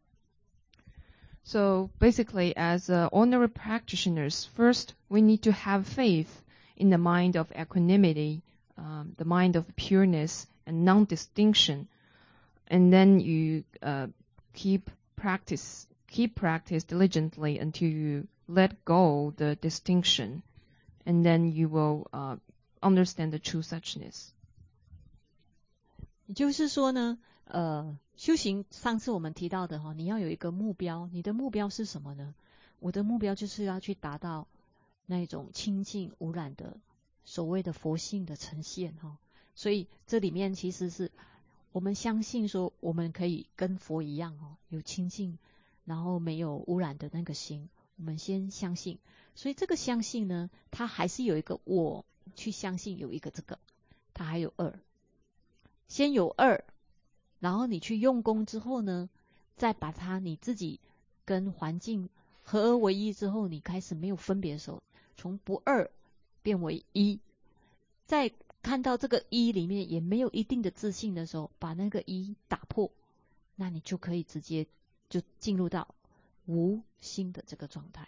So basically, as uh, ordinary practitioners, first we need to have faith in the mind of equanimity, um, the mind of pureness and non-distinction, and then you uh, keep practice, keep practice diligently until you let go the distinction, and then you will uh, understand the true suchness. 也就是说呢，呃。修行上次我们提到的哈，你要有一个目标，你的目标是什么呢？我的目标就是要去达到那种清净无染的所谓的佛性的呈现哈。所以这里面其实是我们相信说我们可以跟佛一样哈，有清净然后没有污染的那个心，我们先相信。所以这个相信呢，它还是有一个我去相信有一个这个，它还有二，先有二。然后你去用功之后呢，再把它你自己跟环境合而为一之后，你开始没有分别的时候，从不二变为一，在看到这个一里面也没有一定的自信的时候，把那个一打破，那你就可以直接就进入到无心的这个状态。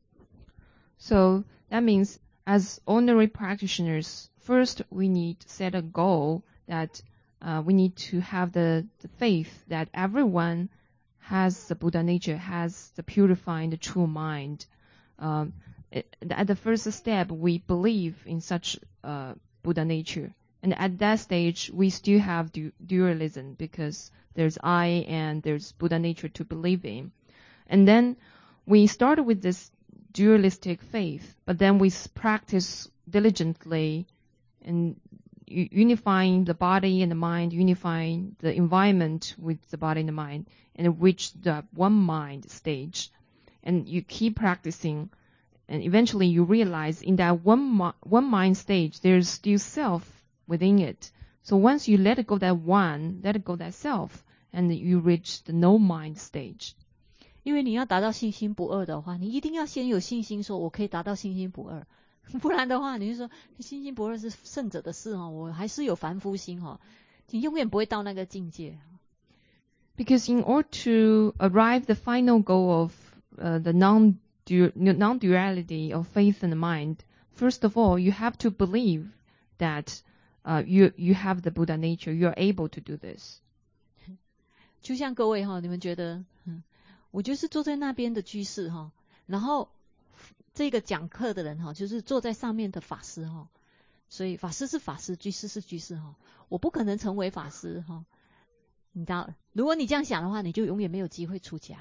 So that means as ordinary practitioners, first we need to set a goal that Uh, we need to have the, the faith that everyone has the Buddha nature, has the purifying, the true mind. Um, it, at the first step, we believe in such uh, Buddha nature. And at that stage, we still have du- dualism because there's I and there's Buddha nature to believe in. And then we start with this dualistic faith, but then we practice diligently and unifying the body and the mind, unifying the environment with the body and the mind, and reach the one mind stage. And you keep practicing, and eventually you realize in that one, one mind stage, there's still self within it. So once you let go that one, let go that self, and you reach the no mind stage. 因为你要达到信心不二的话，你一定要先有信心，说我可以达到信心不二。不然的话，你就说信心不二是圣者的事哦，我还是有凡夫心哦，你永远不会到那个境界。 Because in order to arrive the final goal of uh, the non non-duality of faith and mind, first of all, you have to believe that uh, you you have the Buddha nature. You are able to do this. 就像各位哈，你们觉得，嗯，我就是坐在那边的居士哈，然后。这个讲课的人哈，就是坐在上面的法师哈，所以法师是法师，居士是居士哈，我不可能成为法师哈，你知道，如果你这样想的话，你就永远没有机会出家。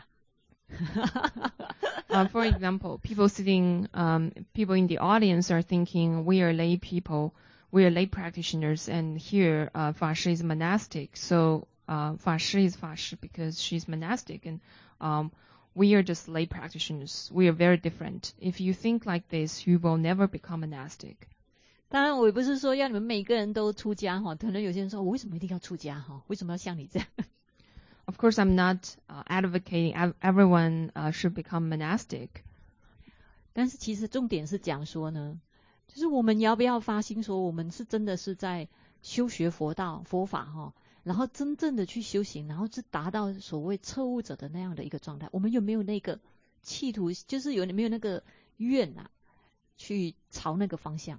uh, for example, people sitting, um, people in the audience are thinking we are lay people, we are lay practitioners, and here uh, 法师 is monastic, so uh, 法师 is 法师 because she's monastic, and um, we are just lay practitioners. We are very different. If you think like this, you will never become monastic. 当然我也不是说要你们每个人都出家哈，可能有些人说我为什么一定要出家哈？为什么要像你这样？ Of course, I'm not uh, advocating ev- everyone uh, should become monastic. 但是其实重点是讲说呢，就是我们要不要发心说我们是真的是在修学佛道佛法哈，然后真正的去修行，然后是达到所谓彻悟者的那样的一个状态，我们有没有那个企图，就是有没有那个愿啊，去朝那个方向。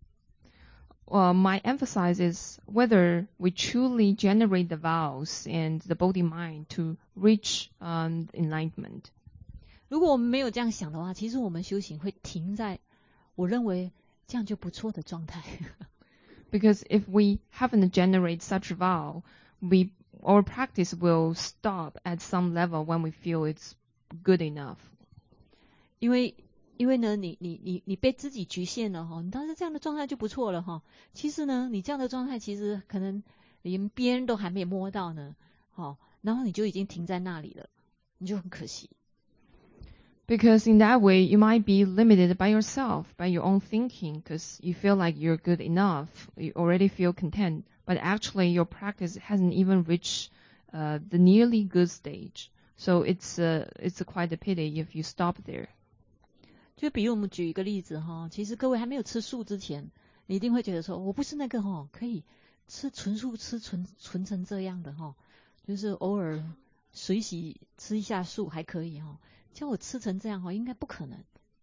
Uh, my emphasis is whether we truly generate the vows and the Bodhi mind to reach um, enlightenment. 如果我们没有这样想的话，其实我们修行会停在我认为这样就不错的状态。 Because if we haven't generated such vow, we our practice will stop at some level when we feel it's good enough. 因为因为呢，你你你你被自己局限了哈，你当时这样的状态就不错了哈。其实呢，你这样的状态其实可能连别人都还没摸到呢，好，然后你就已经停在那里了，你就很可惜。 Because in that way, you might be limited by yourself, by your own thinking, because you feel like you're good enough, you already feel content, but actually your practice hasn't even reached uh, the nearly good stage. So it's uh, it's a quite a pity if you stop there. 就比如我们举一个例子哈，其实各位还没有吃素之前，你一定会觉得说，我不是那个哈，可以吃纯素吃纯纯成这样的哈，就是偶尔随喜吃一下素还可以哈，叫我吃成这样哈，应该不可能。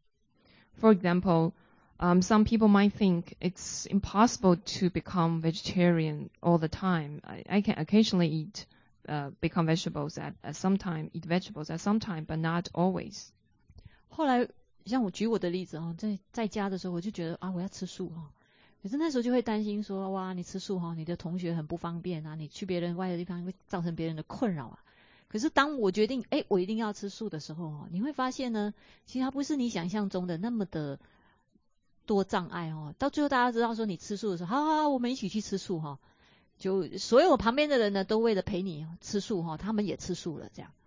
For example, um, some people might think it's impossible to become vegetarian all the time. I, I can occasionally eat, uh, become vegetables at, at some time, eat vegetables at some time, but not always. 后来像我举我的例子哈，在在家的时候我就觉得啊，我要吃素哈，可是那时候就会担心说，哇，你吃素哈，你的同学很不方便啊，你去别人外的地方会造成别人的困扰啊。可是当我决定，哎，我一定要吃素的时候哦，你会发现呢，其实它不是你想象中的那么的多障碍哦。到最后大家知道说你吃素的时候，好好好，我们一起去吃素哈，就所有旁边的人呢都为了陪你吃素哈，他们也吃素了这样。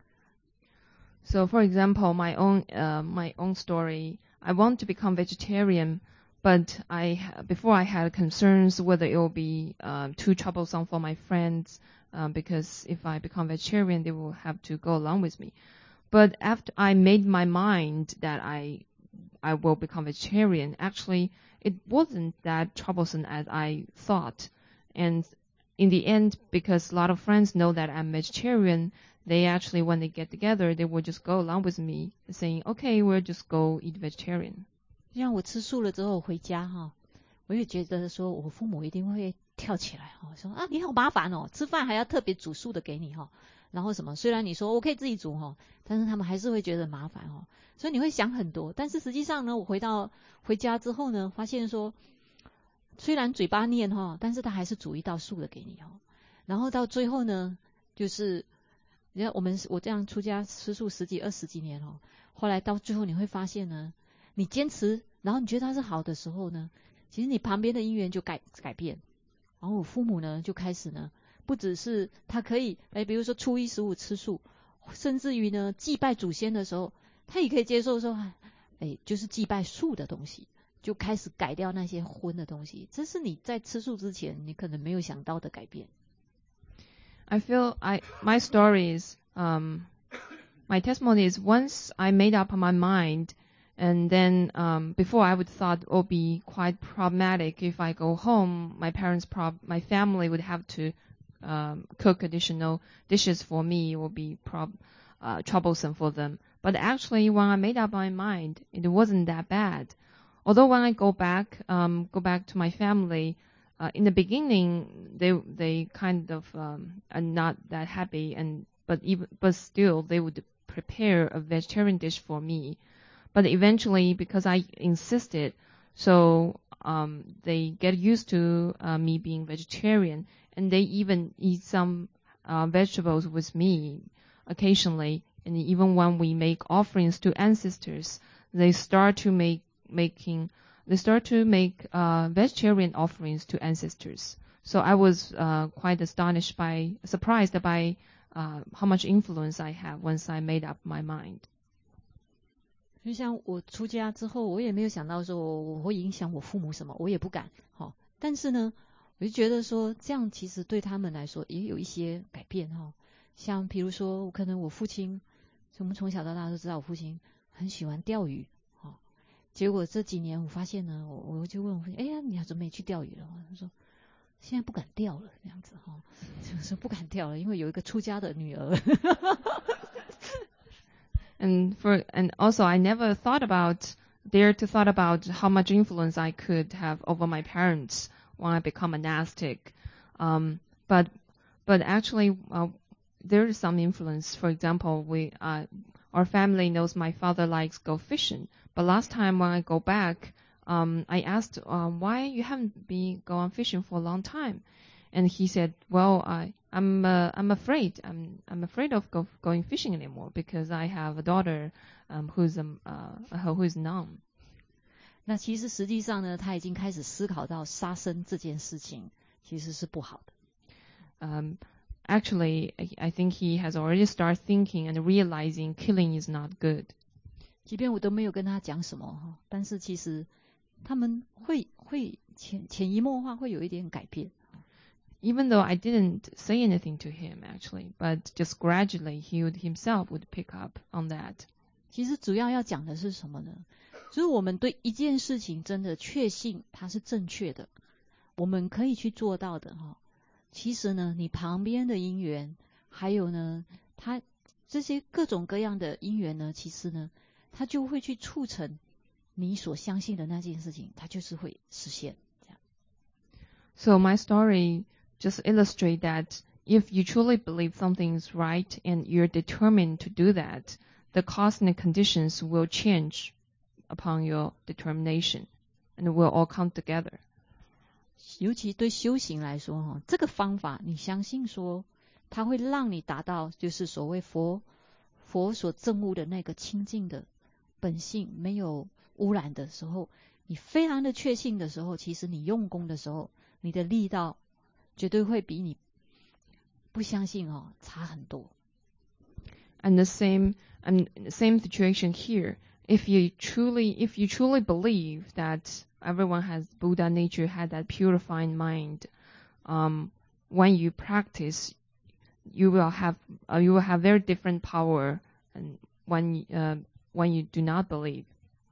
So, for example, my own uh, my own story. I want to become vegetarian, but I before I had concerns whether it will be uh, too troublesome for my friends, um, because if I become vegetarian, they will have to go along with me. But after I made my mind that I I will become vegetarian, actually it wasn't that troublesome as I thought. And in the end, because a lot of friends know that I'm vegetarian, they actually, when they get together, they will just go along with me, saying, okay, we'll just go eat vegetarian. 像我吃素了之后回家哈，我也觉得说我父母一定会跳起来哈，说啊你好麻烦哦，吃饭还要特别煮素的给你哈，然后什么，虽然你说我可以自己煮哈，但是他们还是会觉得麻烦哦，所以你会想很多。但是实际上呢，我回到回家之后呢，发现说，虽然嘴巴念哈，但是他还是煮一道素的给你哈，然后到最后呢，就是你看我们我这样出家吃素十几二十几年哦，后来到最后你会发现呢，你坚持，然后你觉得它是好的时候呢，其实你旁边的因缘就改改变，然后我父母呢就开始呢，不只是他可以，哎，比如说初一十五吃素，甚至于呢祭拜祖先的时候，他也可以接受说，哎，就是祭拜素的东西，就开始改掉那些荤的东西，这是你在吃素之前你可能没有想到的改变。 I feel I my story is um, my testimony is once I made up my mind, and then um, before I would thought it would be quite problematic if I go home. My parents, prob my family would have to um, cook additional dishes for me. It would be prob uh, troublesome for them. But actually, when I made up my mind, it wasn't that bad. Although when I go back, um, go back to my family. Uh, in the beginning, they they kind of um, are not that happy, and but even but still they would prepare a vegetarian dish for me. But eventually, because I insisted, so um, they get used to uh, me being vegetarian, and they even eat some uh, vegetables with me occasionally. And even when we make offerings to ancestors, they start to make making. They start to make uh, vegetarian offerings to ancestors. So I was uh, quite astonished by, surprised by uh, how much influence I have once I made up my mind. 就像我出家之后，我也没有想到说我会影响我父母什么，我也不敢。好，但是呢，我就觉得说这样其实对他们来说也有一些改变哈。像比如说，可能我父亲，我们从小到大都知道我父亲很喜欢钓鱼。好，结果这几年我发现呢，我我就问我父亲，哎呀，你要准备去钓鱼了？他说现在不敢钓了，这样子哈，就是不敢钓了，因为有一个出家的女儿。 And for and also I never thought about dare to thought about how much influence I could have over my parents when I become monastic. Um, but but actually uh, there is some influence. For example, we uh, our family knows my father likes go fishing. But last time when I go back, um, I asked um, why you haven't been going fishing for a long time. And he said, "Well, I, I'm, uh, I'm afraid. I'm, I'm afraid of go, going fishing anymore because I have a daughter, um, who's, um, uh, who is nun." 那其实实际上呢，他已经开始思考到杀生这件事情其实是不好的。 Um, actually, I, I think he has already started thinking and realizing killing is not good. 即便我都没有跟他讲什么，但是其实他们会会潜潜移默化会有一点改变。 Even though I didn't say anything to him actually, but just gradually he would himself would pick up on that. 其实主要要讲的是什么呢？就是我们对一件事情真的确信它是正确的，我们可以去做到的哈。其实呢，你旁边的因缘，还有呢，它这些各种各样的因缘呢，其实呢，它就会去促成你所相信的那件事情，它就是会实现。这样。 So my story just illustrate that if you truly believe something is right and you're determined to do that, the cosmic conditions will change upon your determination and will all come together. 尤其对修行来说哈，这个方法你相信说它会让你达到就是所谓佛佛所证悟的那个清净的本性没有污染的时候，你非常的确信的时候，其实你用功的时候，你的力道绝对会比你不相信哦差很多。 And the same, and the same situation here. If you truly, if you truly believe that everyone has Buddha nature, had that purifying mind, um, when you practice, you will have, uh, you will have very different power, and when, uh, when you do not believe.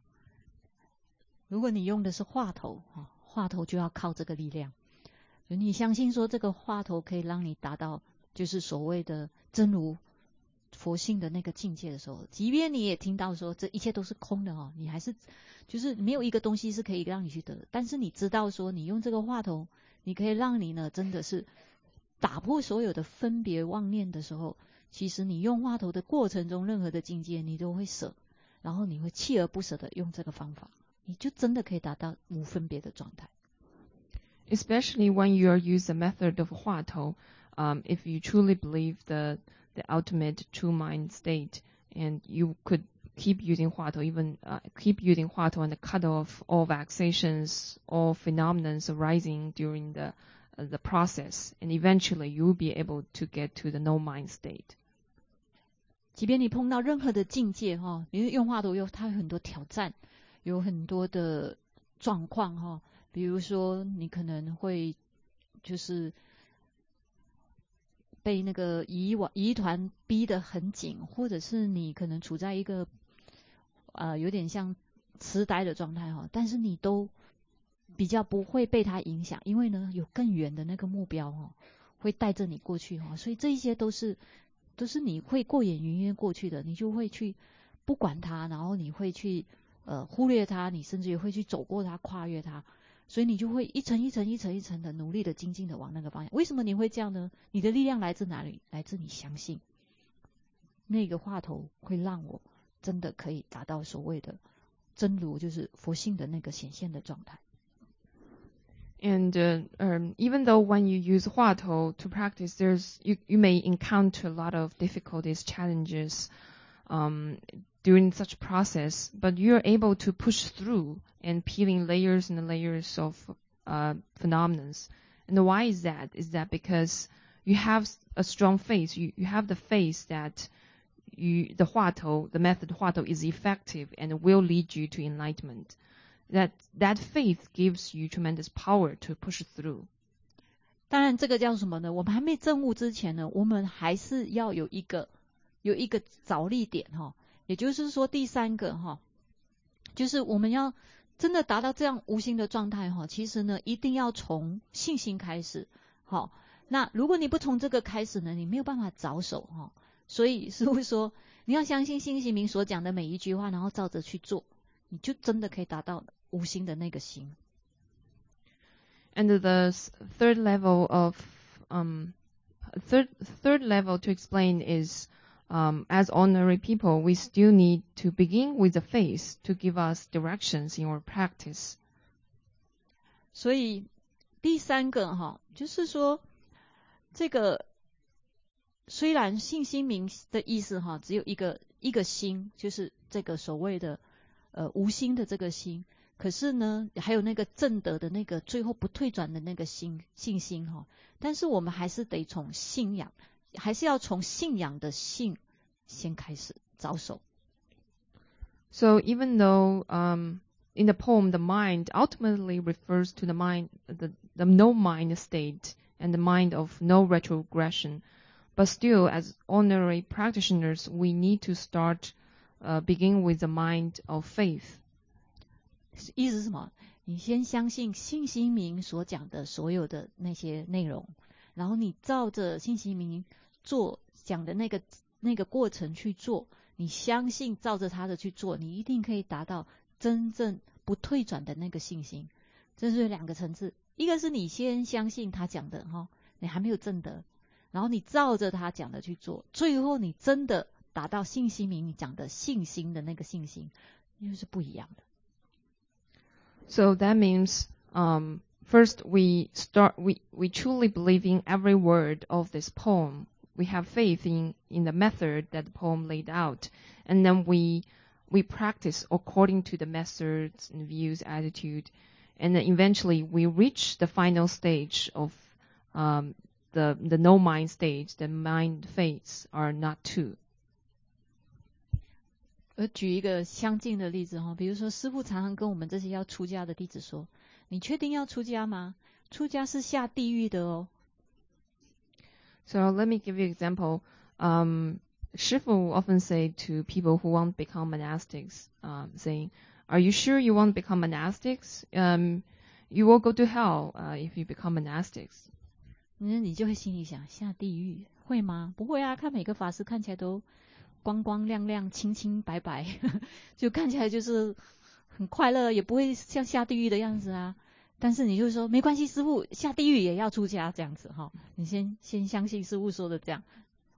如果你用的是话头啊，话头就要靠这个力量。你相信说这个话头可以让你达到就是所谓的真如佛性的那个境界的时候，即便你也听到说这一切都是空的哦，你还是就是没有一个东西是可以让你去得，但是你知道说你用这个话头，你可以让你呢真的是打破所有的分别妄念的时候，其实你用话头的过程中任何的境界你都会舍，然后你会锲而不舍的用这个方法，你就真的可以达到无分别的状态。 Especially when you are use the method of Huatou, um, if you truly believe the the ultimate true mind state, and you could keep using Huatou, even uh, keep using Huatou and cut off all vexations, all phenomena arising during the uh, the process, and eventually you will be able to get to the no mind state. 即便你碰到任何的境界哈，因为用话头有它有很多挑战，有很多的状况哈。比如说你可能会就是被那个疑疑团逼得很紧，或者是你可能处在一个呃有点像痴呆的状态哈，但是你都比较不会被它影响，因为呢有更远的那个目标哈，会带着你过去哈，所以这一些都是都是你会过眼云烟过去的，你就会去不管它，然后你会去呃忽略它，你甚至也会去走过它，跨越它。所以你就会一层一层一层一层的努力的精进的往那个方向。为什么你会这样呢？你的力量来自哪里？来自你相信那个话头会让我真的可以达到所谓的真如，就是佛性的那个显现的状态。 And uh, um, even though when you use Huatou to practice, there's you, you may encounter a lot of difficulties, challenges um, during such process, but you're able to push through and peeling layers and layers of uh, phenomena. And why is that? Is that because you have a strong faith? You, you have the faith that you, the 话头, the method 话头 is effective and will lead you to enlightenment. That, that faith gives you tremendous power to push through. 当然这个叫什么呢？我们还没证悟之前呢，我们还是要有一个有一个着力点哈，也就是说第三个哈，就是我们要真的达到这样无心的状态哈，其实呢一定要从信心开始。好，那如果你不从这个开始呢，你没有办法着手哈。所以师父说，你要相信信心明所讲的每一句话，然后照着去做，你就真的可以达到无心的那个心。 And the third level of um, third third level to explain is, um, as ordinary people, we still need to begin with the faith to give us directions in our practice. 所以第三个哈，就是说这个虽然信心明的意思哈，只有一个一个心，就是这个所谓的呃无心的这个心。可是呢，还有那个正德的那个最后不退转的那个心信心哈，但是我们还是得从信仰，还是要从信仰的信先开始着手。 So even though um, in the poem the mind ultimately refers to the mind, the, the no mind state and the mind of no retrogression, but still as ordinary practitioners we need to start uh, begin with the mind of faith. 意思是什么？你先相信信心明所讲的所有的那些内容，然后你照着信心明做讲的那个那个过程去做，你相信照着他的去做，你一定可以达到真正不退转的那个信心。这是两个层次，一个是你先相信他讲的哈，你还没有证得，然后你照着他讲的去做，最后你真的达到信心明讲的信心的那个信心，就是不一样的。 So that means, um, first we start, we, we truly believe in every word of this poem. We have faith in, in the method that the poem laid out. And then we, we practice according to the methods and views, attitude. And then eventually we reach the final stage of, um, the, the no mind stage. The mind faiths are not two. 而举一个相近的例子哈，比如说师父常常跟我们这些要出家的弟子说，你确定要出家吗？出家是下地狱的哦。 So let me give you an example. Um, Shifu often say to people who want to become monastics, um, saying, are you sure you want to become monastics? Um, you will go to hell uh, if you become monastics. 那你就会心里想，下地狱会吗？不会啊，看每个法师看起来都光光亮亮清清白白就看起来就是很快乐，也不会像下地狱的样子啊。但是你就说没关系，师父下地狱也要出家这样子哈，你先先相信师父说的这样。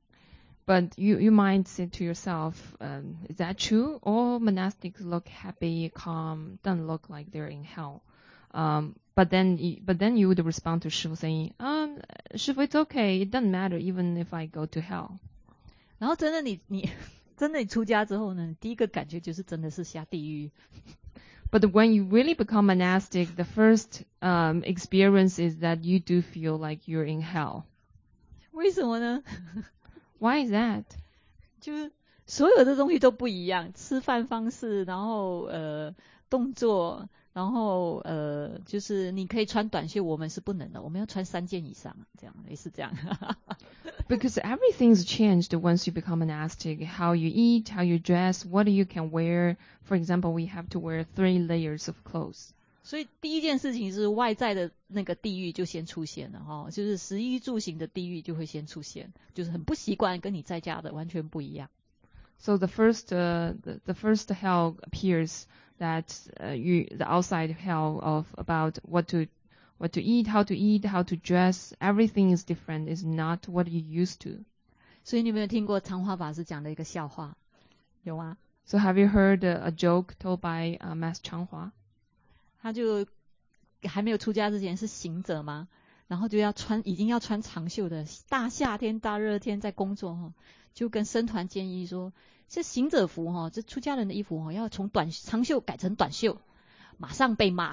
But you, you might say to yourself, um, is that true? All monastics look happy, calm, don't look like they're in hell. Um, but then, but then you would respond to Shifu saying, um, Shifu, it's okay. It doesn't matter even if I go to hell. 然后真的你你真的你出家之后呢，第一个感觉就是真的是下地狱。 But when you really become monastic, the first um, experience is that you do feel like you're in hell. 为什么呢？ Why is that? 就是所有的东西都不一样，吃饭方式，然后呃动作，然后呃就是你可以穿短袖，我们是不能的，我们要穿三件以上，这样类似这样。 Because everything's changed once you become monastic. How you eat, how you dress, what you can wear. For example, we have to wear three layers of clothes. 所以第一件事情是外在的那个地狱就先出现了哈，就是食衣住行的地狱就会先出现，就是很不习惯，跟你在家的完全不一样。 So the first, uh, the, the first hell appears that uh, you, the outside hell of about what to, what to eat, how to eat, how to dress. Everything is different. Is not what you used to. 所以你有没有听过长华法师讲的一个笑话？有吗？ So have you heard a, a joke told by uh, Master Changhua? 他就还没有出家之前是行者嘛，然后就要穿，已经要穿长袖的，大夏天大热天在工作哈，就跟僧团建议说，这行者服哈，这出家人的衣服哈，要从短长袖改成短袖，马上被骂。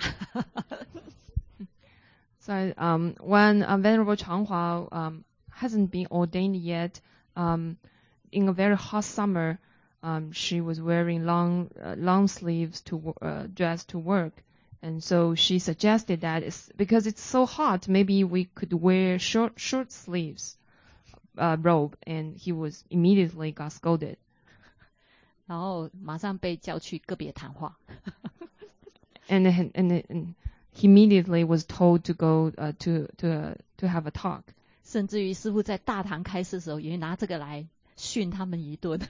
So um, when uh, Venerable Changhua um, hasn't been ordained yet, um, in a very hot summer, um, she was wearing long uh, long sleeves to uh, dress to work, and so she suggested that it's, because it's so hot, maybe we could wear short short sleeves uh, robe, and he was immediately got scolded. 然后马上被叫去个别谈话。 and, and and and he immediately was told to go uh, to to uh, to have a talk. 甚至于师父在大堂开示的时候，也拿这个来训他们一顿。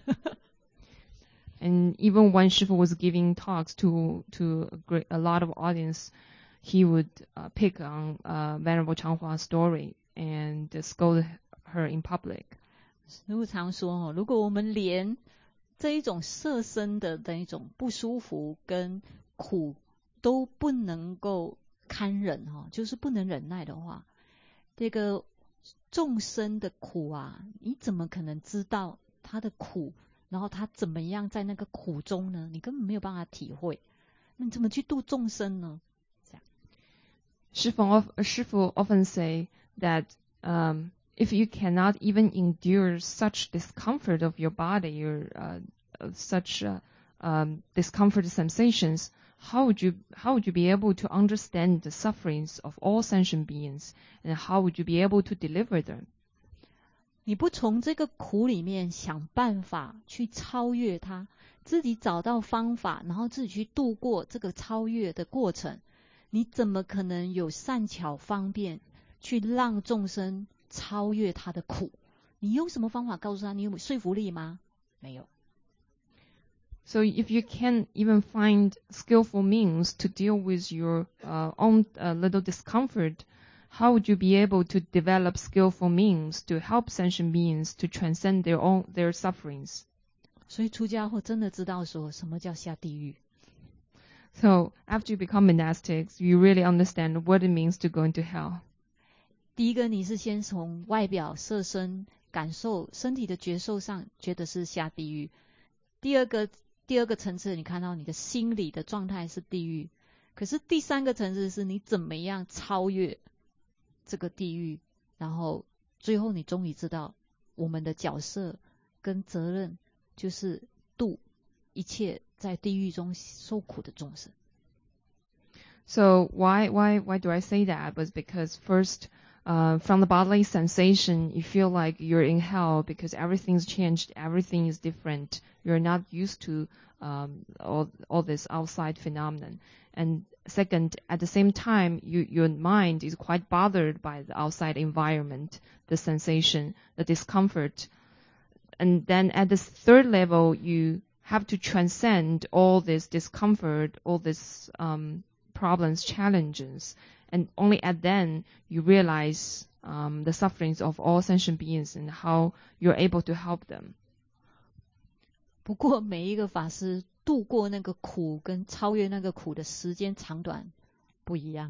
And even when Shifu was giving talks to to a, great, a lot of audience, he would uh, pick on uh, Venerable Changhua's story and scold her in public. 师父常说哦，如果我们连这一种色身的那一种不舒服跟苦都不能够堪忍哈，就是不能忍耐的话，这个众生的苦啊，你怎么可能知道他的苦？然后他怎么样在那个苦中呢？你根本没有办法体会，那你怎么去度众生呢？这样。 师父 of, 师父 often say that um, if you cannot even endure such discomfort of your body or uh, such uh, um, discomfort sensations, how would you how would you be able to understand the sufferings of all sentient beings, and how would you be able to deliver them? 你不从这个苦里面想办法去超越它，自己找到方法，然后自己去度过这个超越的过程，你怎么可能有善巧方便去让众生超越他的苦？你用什么方法告诉他？你有说服力吗？没有。 So if you can't even find skillful means to deal with your uh, own uh, little discomfort, how would you be able to develop skillful means to help sentient beings to transcend their own their sufferings? 所以出家后真的知道说什么叫下地狱。 So after you become monastics, you really understand what it means to go into hell. 第一个，你是先从外表色身感受身体的觉受上觉得是下地狱。第二个，第二个层次，你看到你的心理的状态是地狱。可是第三个层次是你怎么样超越这个地狱，然后最后你终于知道我们的角色跟责任就是度一切在地狱中受苦的众生。 So why why why do I say that? Was because first, uh, from the bodily sensation, you feel like you're in hell because everything's changed, everything is different. You're not used to um, all all this outside phenomenon. And second, at the same time, you, your mind is quite bothered by the outside environment, the sensation, the discomfort. And then at the third level, you have to transcend all this discomfort, all these um, problems, challenges. And only at then you realize um, the sufferings of all sentient beings and how you're able to help them. 不过每一个法师度过那个苦跟超越那个苦的时间长短不一样。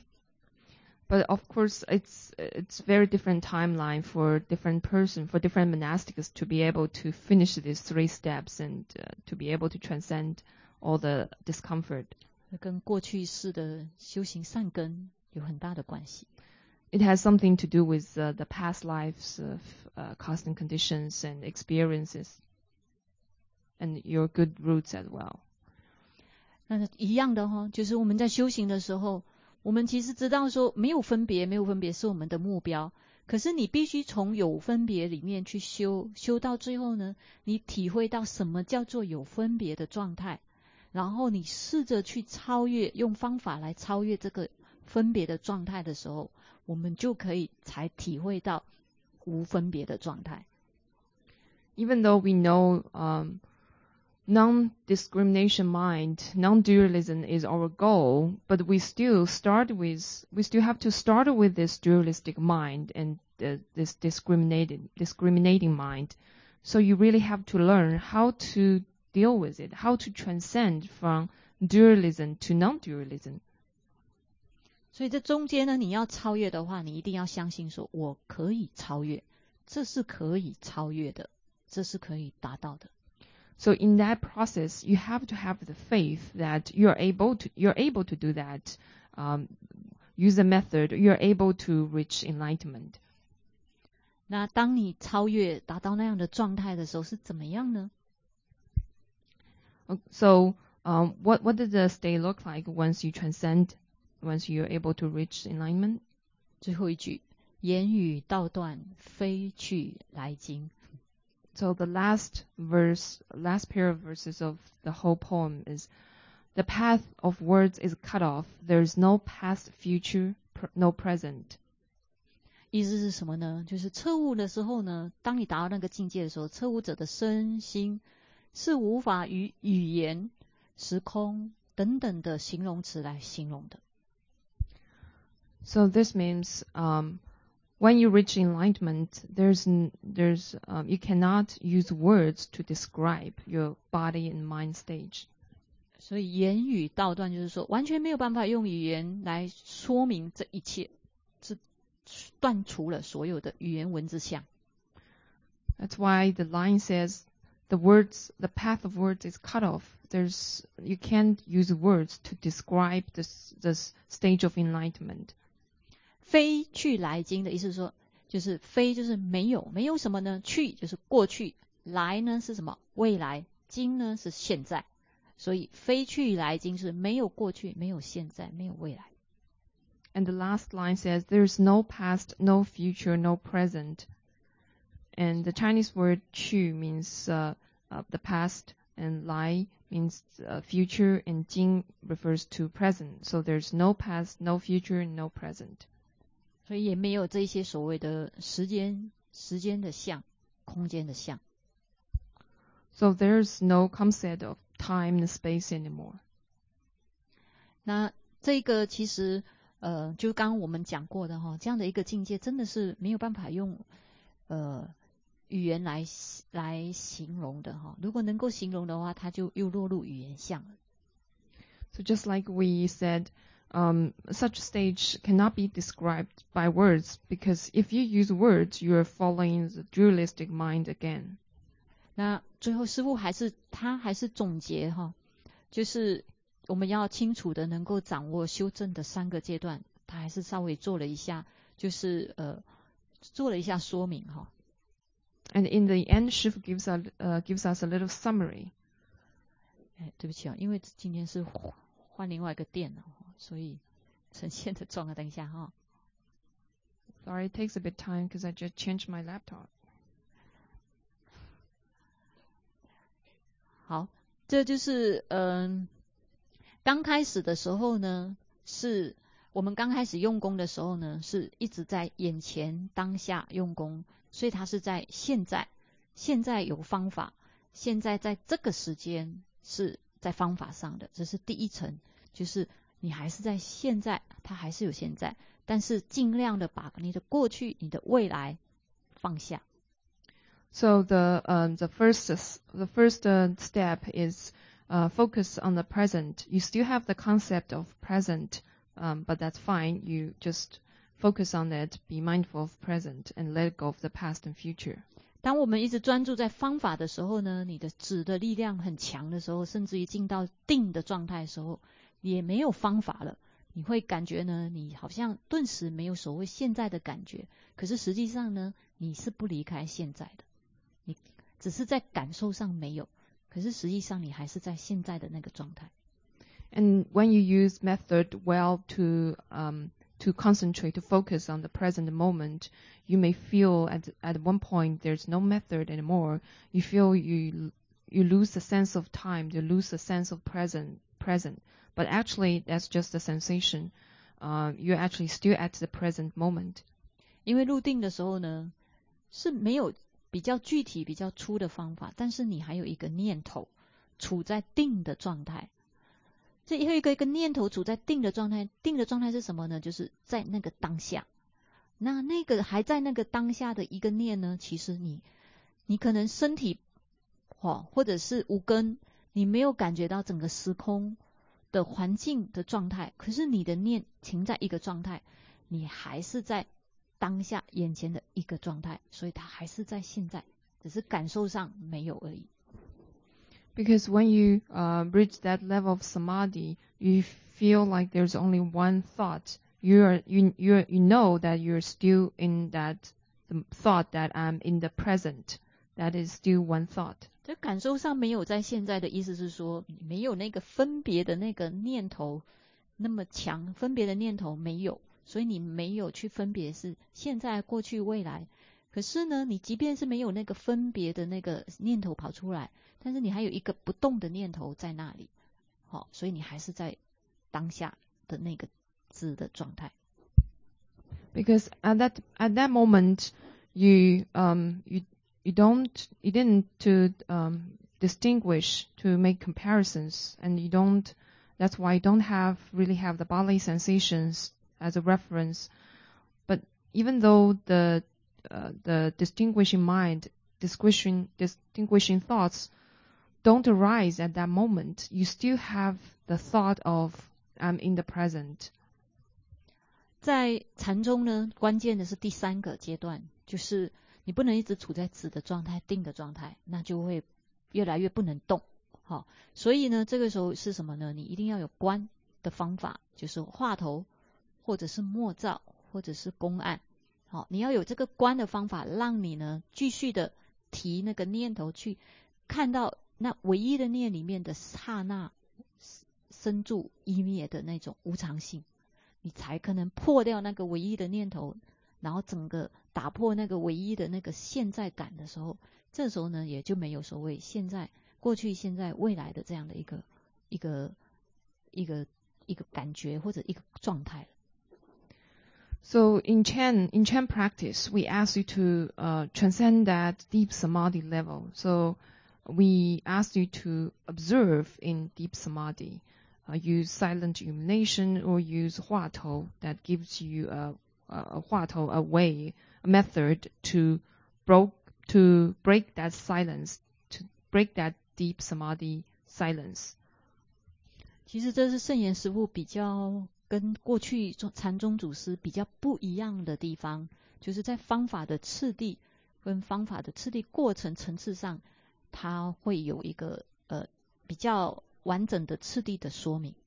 But of course, it's it's very different timeline for different person, for different monastics to be able to finish these three steps and uh, to be able to transcend all the discomfort. 跟过去世的修行善根有很大的关系。 It has something to do with uh, the past lives of uh, constant conditions and experiences, and your good roots as well. 那一样的哈，就是我们在修行的时候，我们其实知道说没有分别，没有分别是我们的目标。可是你必须从有分别里面去修，修到最后呢，你体会到什么叫做有分别的状态，然后你试着去超越，用方法来超越这个分别的状态的时候，我们就可以才体会到无分别的状态。 Even though we know um, non-discrimination mind, non-dualism is our goal, but we still start with, we still have to start with this dualistic mind and uh, this discriminating, discriminating mind. So you really have to learn how to deal with it, how to transcend from dualism to non-dualism. 所以这中间呢，你要超越的话，你一定要相信说，我可以超越，这是可以超越的，这是可以达到的。 So in that process, you have to have the faith that you're able to you're able to do that. Um, use a method, you're able to reach enlightenment. 那当你超越达到那样的状态的时候是怎么样呢？ So, um, what what does the state look like once you transcend, once you're able to reach enlightenment? 最后一句，言语道断，飞去来经。 So the last verse, last pair of verses of the whole poem is, the path of words is cut off. There's no past, future, pr- no present. 意思是什么呢？就是彻悟的时候呢，当你达到那个境界的时候，彻悟者的身心是无法与语言、时空等等的形容词来形容的。 So this means, um, when you reach enlightenment, there's n- there's um, you cannot use words to describe your body and mind stage. 所以言语道断，就是说完全没有办法用语言来说明这一切，是断除了所有的语言文字相。 That's why the line says, the words, the path of words is cut off. There's you can't use words to describe this this stage of enlightenment. 飞去来经的意思是说，就是飞就是没有，没有什么呢？去就是过去，来呢是什么？未来，经呢是现在。所以飞去来经是没有过去，没有现在，没有未来。 And the last line says, there's no past, no future, no present. And the Chinese word 去 means uh, uh, the past, and 来 means uh, future, and 经 refers to present. So there's no past, no future, no present. 所以也没有这些所谓的时间、时间的相、空间的相。 So there's no concept of time and space anymore. 那这个其实呃，就刚刚我们讲过的哈，这样的一个境界真的是没有办法用呃语言来来形容的哈。如果能够形容的话，它就又落入语言相了。 So just like we said, um, such stage cannot be described by words, because if you use words, you are following the dualistic mind again. 那最后师父还是他还是总结哈，就是我们要清楚的能够掌握修正的三个阶段，他还是稍微做了一下，就是呃做了一下说明哈。 And in the end, Shifu gives, a, uh, gives us a little summary. 哎，对不起啊，因为今天是换另外一个电脑，所以呈现的状态。等一下哈。 Sorry, it takes a bit time because I just changed my laptop. 好，这就是嗯，刚开始的时候呢，是我们刚开始用功的时候呢，是一直在眼前当下用功，所以它是在现在，现在有方法，现在在这个时间是在方法上的，这是第一层，就是你还是在现在，它还是有现在，但是尽量的把你的过去、你的未来放下。 So the um, the first the first uh, step is uh, focus on the present. You still have the concept of present, um, but that's fine. You just focus on it. Be mindful of present and let go of the past and future. 当我们一直专注在方法的时候呢，你的指的力量很强的时候，甚至于进到定的状态的时候，也没有方法了。你会感觉呢，你好像顿时没有所谓现在的感觉，可是实际上呢，你是不离开现在的。你只是在感受上没有，可是实际上你还是在现在的那个状态。 And when you use method well to um, to concentrate, to focus on the present moment, you may feel at at one point there's no method anymore. You feel you you lose the sense of time, you lose the sense of present present. But actually, that's just a sensation. Uh, you're actually still at the present moment. 因为入定的时候呢，是没有比较具体、比较粗的方法，但是你还有一个念头处在定的状态。这还有一个一个念头处在定的状态，定的状态是什么呢？就是在那个当下。那那个还在那个当下的一个念呢，其实你你可能身体哦，或者是无根，你没有感觉到整个时空的环境的状态，可是你的念停在一个状态，你还是在当下眼前的一个状态，所以它还是在现在，只是感受上没有而已。 Because when you uh, reach that level of samadhi, you feel like there's only one thought. You are you you you know that you're still in that the thought that I'm in the present. That is still one thought. 这感受上没有在现在的意思是说，没有那个分别的那个念头那么强，分别的念头没有，所以你没有去分别是现在、过去、未来。可是呢，你即便是没有那个分别的那个念头跑出来，但是你还有一个不动的念头在那里，好，所以你还是在当下的那个字的状态。 Because at that at that moment, you um you you don't you didn't to um distinguish, to make comparisons, and you don't. That's why you don't have really have the bodily sensations as a reference. But even though the uh, the distinguishing mind, distinguishing distinguishing thoughts don't arise at that moment, you still have the thought of I'm in the present. 在禅中呢，关键的是第三个阶段，就是你不能一直处在止的状态、定的状态，那就会越来越不能动。好，所以呢，这个时候是什么呢？你一定要有观的方法，就是画头，或者是默照，或者是公案。好，你要有这个观的方法，让你呢继续的提那个念头去看到那唯一的念里面的刹那生住依灭的那种无常性。你才可能破掉那个唯一的念头，然后整个打破那个唯一的那个现在感的时候，这时候呢也就没有所谓现在、过去、现在、未来的这样的一个一个一个一个感觉或者一个状态了。 So in Chan in Chan practice, we ask you to uh, transcend that deep samadhi level. So we ask you to observe in deep samadhi. Uh, use silent illumination or use hua tou that gives you a, a hua tou, a way, a method to broke to break that silence, to break that deep samadhi silence. 其实这是圣严师父比较跟过去禅宗祖师比较不一样的地方，就是在方法的次第跟方法的次第过程层次上，它会有一个呃比较完整的次第的说明。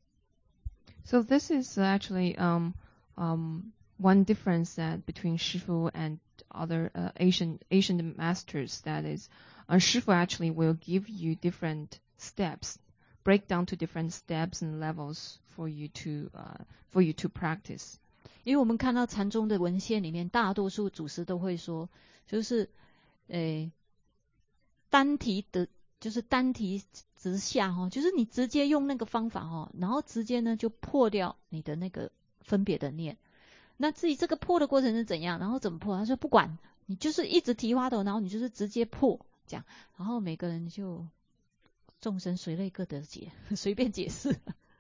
So this is actually um, um, one difference that between Shifu and other uh, Asian Asian masters. That is, uh, Shifu actually will give you different steps, break down to different steps and levels for you to uh, for you to practice. 因为我们看到禅宗的文献里面，大多数祖师都会说，就是诶单提的。就是单提直下齁，就是你直接用那个方法齁，然后直接呢就破掉你的那个分别的念。那至于这个破的过程是怎样，然后怎么破，他说不管，你就是一直提花头，然后你就是直接破这样，然后每个人就众生随类各得解，随便解释。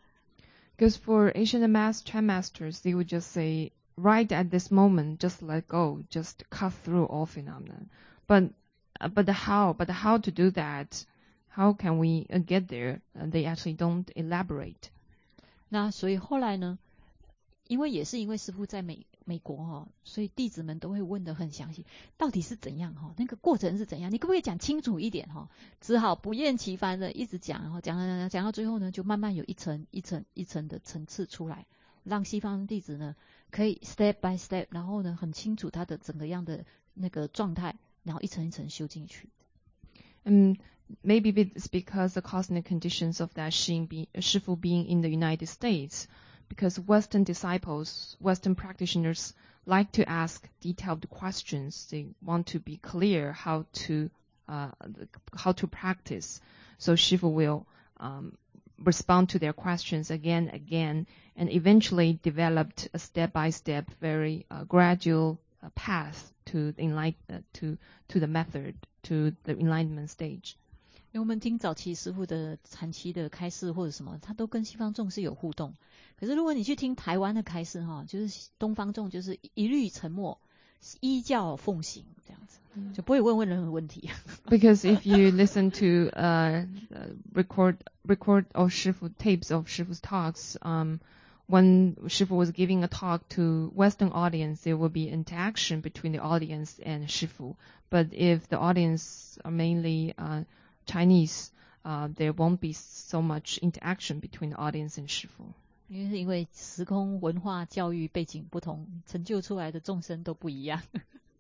Because for Asian master Chan masters, they would just say, right at this moment, just let go, just cut through all phenomena. But uh, but the how, but the how to do that? How can we uh, get there? Uh, they actually don't elaborate. 那所以后来呢，因为也是因为师父在美美国哈，所以弟子们都会问得很详细，到底是怎样哈？那个过程是怎样？你可不可以讲清楚一点哈？只好不厌其烦的一直讲，然后讲讲讲讲到最后呢，就慢慢有一层一层一层的层次出来，让西方弟子呢可以 step by step， 然后呢很清楚他的整个样的那个状态，然后一层一层修进去。 嗯。Maybe it's because the cosmic conditions of that Shin be, Shifu being in the United States, because Western disciples, Western practitioners like to ask detailed questions. They want to be clear how to uh, how to practice. So Shifu will um, respond to their questions again, again, and eventually developed a step-by-step, very uh, gradual uh, path to the enlight uh, to to the method, to the enlightenment stage. 因为我们听早期师父的禅期的开示或者什么，他都跟西方众是有互动。可是如果你去听台湾的开示哈，就是东方众就是一律沉默，依教奉行这样子，就不会问问任何问题。 Because if you listen to uh, record record of Shifu tapes of Shifu's talks, um, when Shifu was giving a talk to Western audience, there will be interaction between the audience and Shifu. But if the audience are mainly uh, Chinese, uh, there won't be so much interaction between the audience and Shifu. 因为因为时空文化教育背景不同，成就出来的众生都不一样。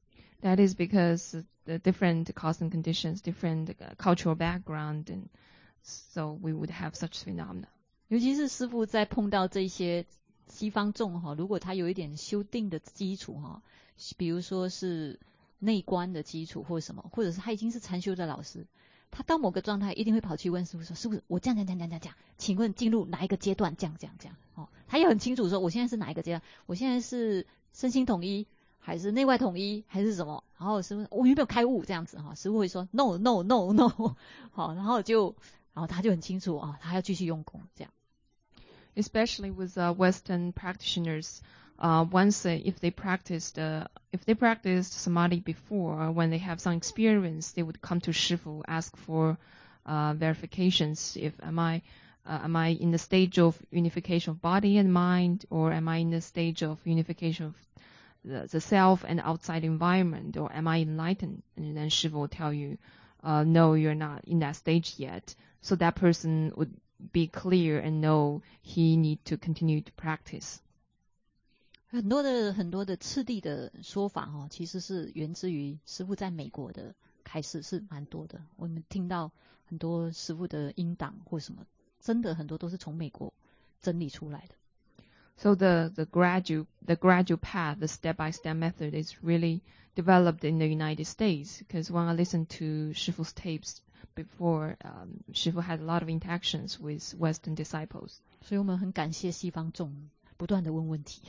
That is because the different cosmic conditions, different uh, cultural background, and so we would have such phenomena. 尤其是师父在碰到这些西方众哈，如果他有一点修订的基础哈，比如说是内观的基础或者什么，或者是他已经是禅修的老师，他到某个状态一定会跑去问师父说：“师父，我这样这样这样这样这样，请问进入哪一个阶段？这样这样这样。”哦，他也很清楚说我现在是哪一个阶段，我现在是身心统一，还是内外统一，还是什么？然后师父我有没有开悟这样子哈？师父会说 no no no no， 好，然后就然后他就很清楚啊，他要继续用功这样。 Especially with uh, Western practitioners, uh, once uh, if they practiced uh, if they practiced samadhi before, or when they have some experience, they would come to Shifu, ask for uh, verifications. If am I uh, am I in the stage of unification of body and mind, or am I in the stage of unification of the, the self and outside environment, or am I enlightened? And then Shifu will tell you, uh, no, you're not in that stage yet. So that person would be clear and know he need to continue to practice. 很多的很多的次第的说法哈，其实是源自于师父在美国的开示是蛮多的。我们听到很多师父的音档或什么，真的很多都是从美国整理出来的。 So the the gradual the gradual path, the step by step method is really developed in the United States. Because when I listen to Shifu's tapes before, um, Shifu had a lot of interactions with Western disciples. 所以我们很感谢西方众不断的问问题。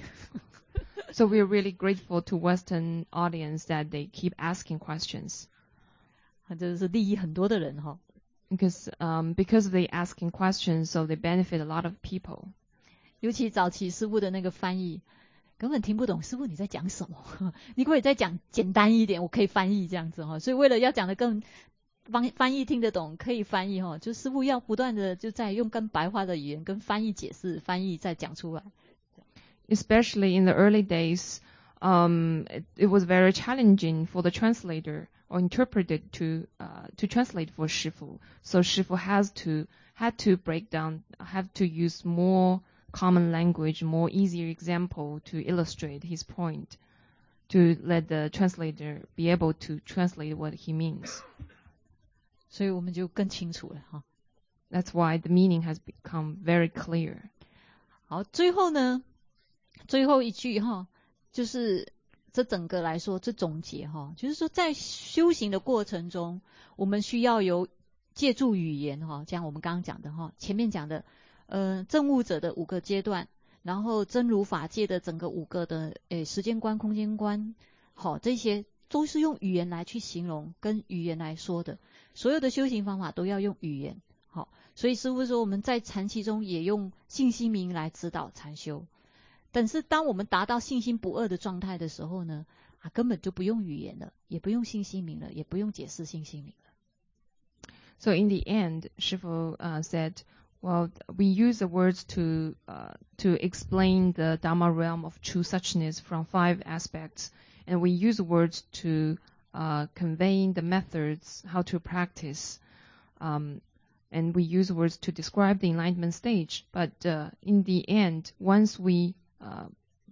So we are really grateful to Western audience that they keep asking questions. 这是利益很多的人哈。 Because um because they asking questions, so they benefit a lot of people. 尤其早期师父的那个翻译，根本听不懂师父你在讲什么。你可不可以再讲简单一点，我可以翻译这样子哈。所以为了要讲得更翻翻译听得懂，可以翻译哈，就师父要不断的就在用更白话的语言跟翻译解释，翻译再讲出来。 Especially in the early days, um, it, it was very challenging for the translator or interpreter to uh, to translate for Shifu. So Shifu has to had to break down, have to use more common language, more easier example to illustrate his point, to let the translator be able to translate what he means. 所以我们就更清楚了哈。 That's why the meaning has become very clear. 好，最后呢，最后一句哈，就是这整个来说，这总结哈，就是说在修行的过程中，我们需要有借助语言哈，像我们刚刚讲的哈，前面讲的，呃，证悟者的五个阶段，然后真如法界的整个五个的诶时间观、空间观，好，这些都是用语言来去形容，跟语言来说的。所有的修行方法都要用语言，好，所以师父说我们在禅期中也用信心明来指导禅修。但是当我们达到信心不二的状态的时候呢，啊，根本就不用语言了，也不用信心明了，也不用解释信心明了。 So in the end, Shifu uh, said, well, we use the words to uh, to explain the Dharma realm of true suchness from five aspects, and we use words to uh, convey the methods, how to practice, um, and we use words to describe the enlightenment stage. But uh, in the end, once we uh,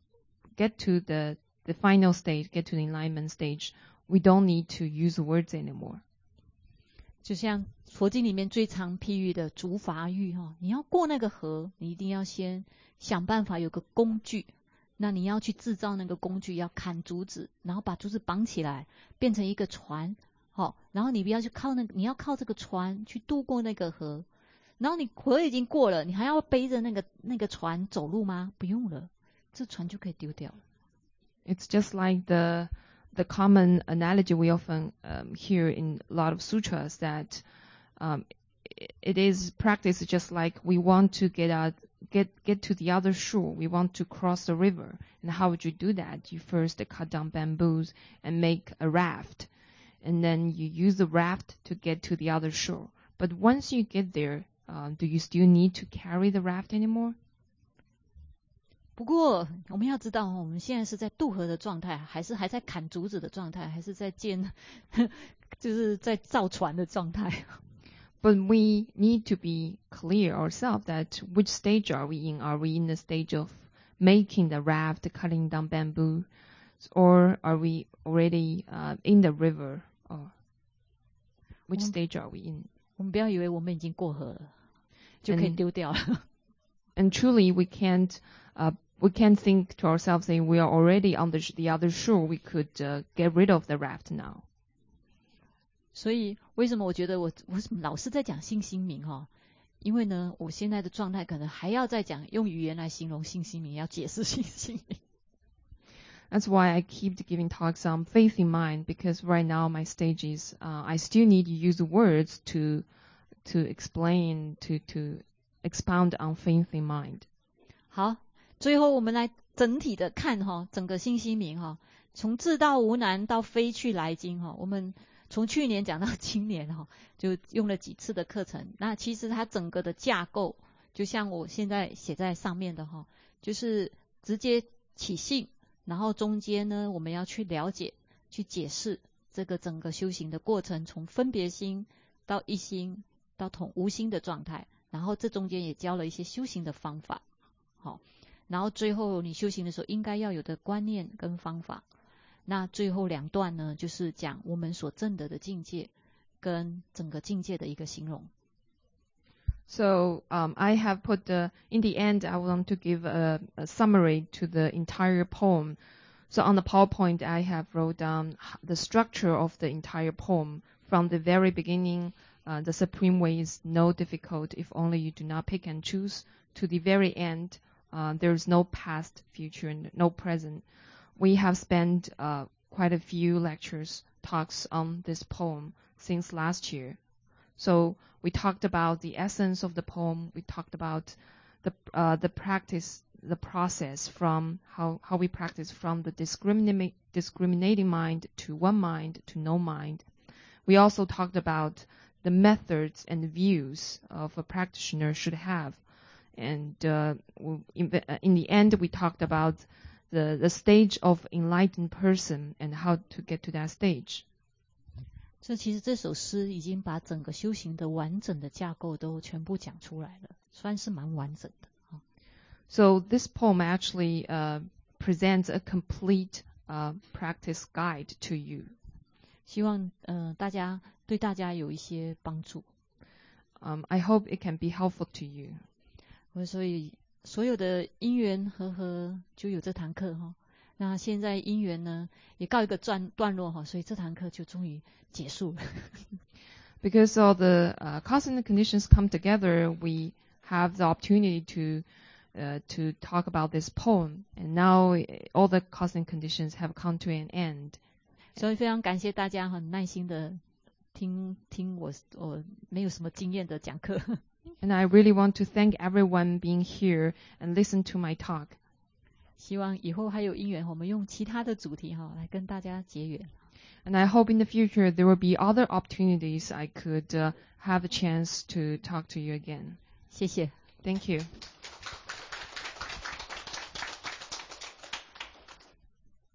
get to the the final stage, get to the enlightenment stage, we don't need to use words anymore. 就像佛经里面最常譬喻的竹筏喻哈，你要过那个河，你一定要先想办法有个工具。那你要去制造那个工具，要砍竹子，然后把竹子绑起来，变成一个船，好，然后你不要去靠那个，你要靠这个船去渡过那个河，然后你河已经过了，你还要背着那个那个船走路吗？不用了，这船就可以丢掉了。 It's just like the the common analogy we often um, hear in a lot of sutras that um, it is practice just like we want to get out, get get to the other shore. We want to cross the river. And how would you do that? You first cut down bamboos and make a raft, and then you use the raft to get to the other shore. But once you get there, uh, do you still need to carry the raft anymore? 不过我们要知道，我们现在是在渡河的状态，还是还在砍竹子的状态，还是在建，就是在造船的状态。 But we need to be clear ourselves that which stage are we in? Are we in the stage of making the raft, cutting down bamboo? or are we already uh, in the river? Or which stage are we in? 我们不要以为我们已经过河了，就可以 And- 丢掉了。 And truly, we can't uh, we can't think to ourselves saying we are already on the sh- the other shore. We could uh, get rid of the raft now. 所以为什么我觉得我为什么老是在讲信心名哈？因为呢，我现在的状态可能还要再讲用语言来形容信心名，要解释信心名。 That's why I keep giving talks on faith in mind, because right now my stage is uh, I still need to use words to to explain to to expound on faith in mind. 好，最后我们来整体的看哈，整个信息名哈，从至道无难到非去来经哈，我们从去年讲到今年哈，就用了几次的课程。那其实它整个的架构，就像我现在写在上面的哈，就是直接起信，然后中间呢，我们要去了解、去解释这个整个修行的过程，从分别心到一心到同无心的状态。然后这中间也教了一些修行的方法，好，然后最后你修行的时候应该要有的观念跟方法。那最后两段呢，就是讲我们所证得的境界跟整个境界的一个形容。 So um, I have put the, in the end, I want to give a, a summary to the entire poem. So on the PowerPoint, I have wrote down the structure of the entire poem from the very beginning. Uh, the supreme way is no difficult if only you do not pick and choose. To the very end, uh, there is no past, future, and no present. We have spent uh, quite a few lectures, talks on this poem since last year. So we talked about the essence of the poem. We talked about the uh, the practice, the process from how, how we practice from the discriminate, discriminating mind to one mind to no mind. We also talked about the methods and views of a practitioner should have. And uh, in, in the end, we talked about the, the stage of enlightened person and how to get to that stage. 这其实这首诗已经把整个修行的完整的架构都全部讲出来了，算是蛮完整的。 So this poem actually uh, presents a complete uh, practice guide to you. 希望呃大家对大家有一些帮助。 Um, I hope it can be helpful to you. 所以所有的因缘和合就有这堂课哈。那现在因缘呢也告一个段段落哈，所以这堂课就终于结束了。 Because all the uh, cause and conditions come together, we have the opportunity to uh, to talk about this poem, and now all the cause and conditions have come to an end. 所以非常感谢大家很耐心的听听我我没有什么经验的讲课。 And I really want to thank everyone being here and listen to my talk. 希望以后还有因缘，我们用其他的主题哈来跟大家结缘。 And I hope in the future there will be other opportunities I could uh, have a chance to talk to you again. 谢谢。 Thank you.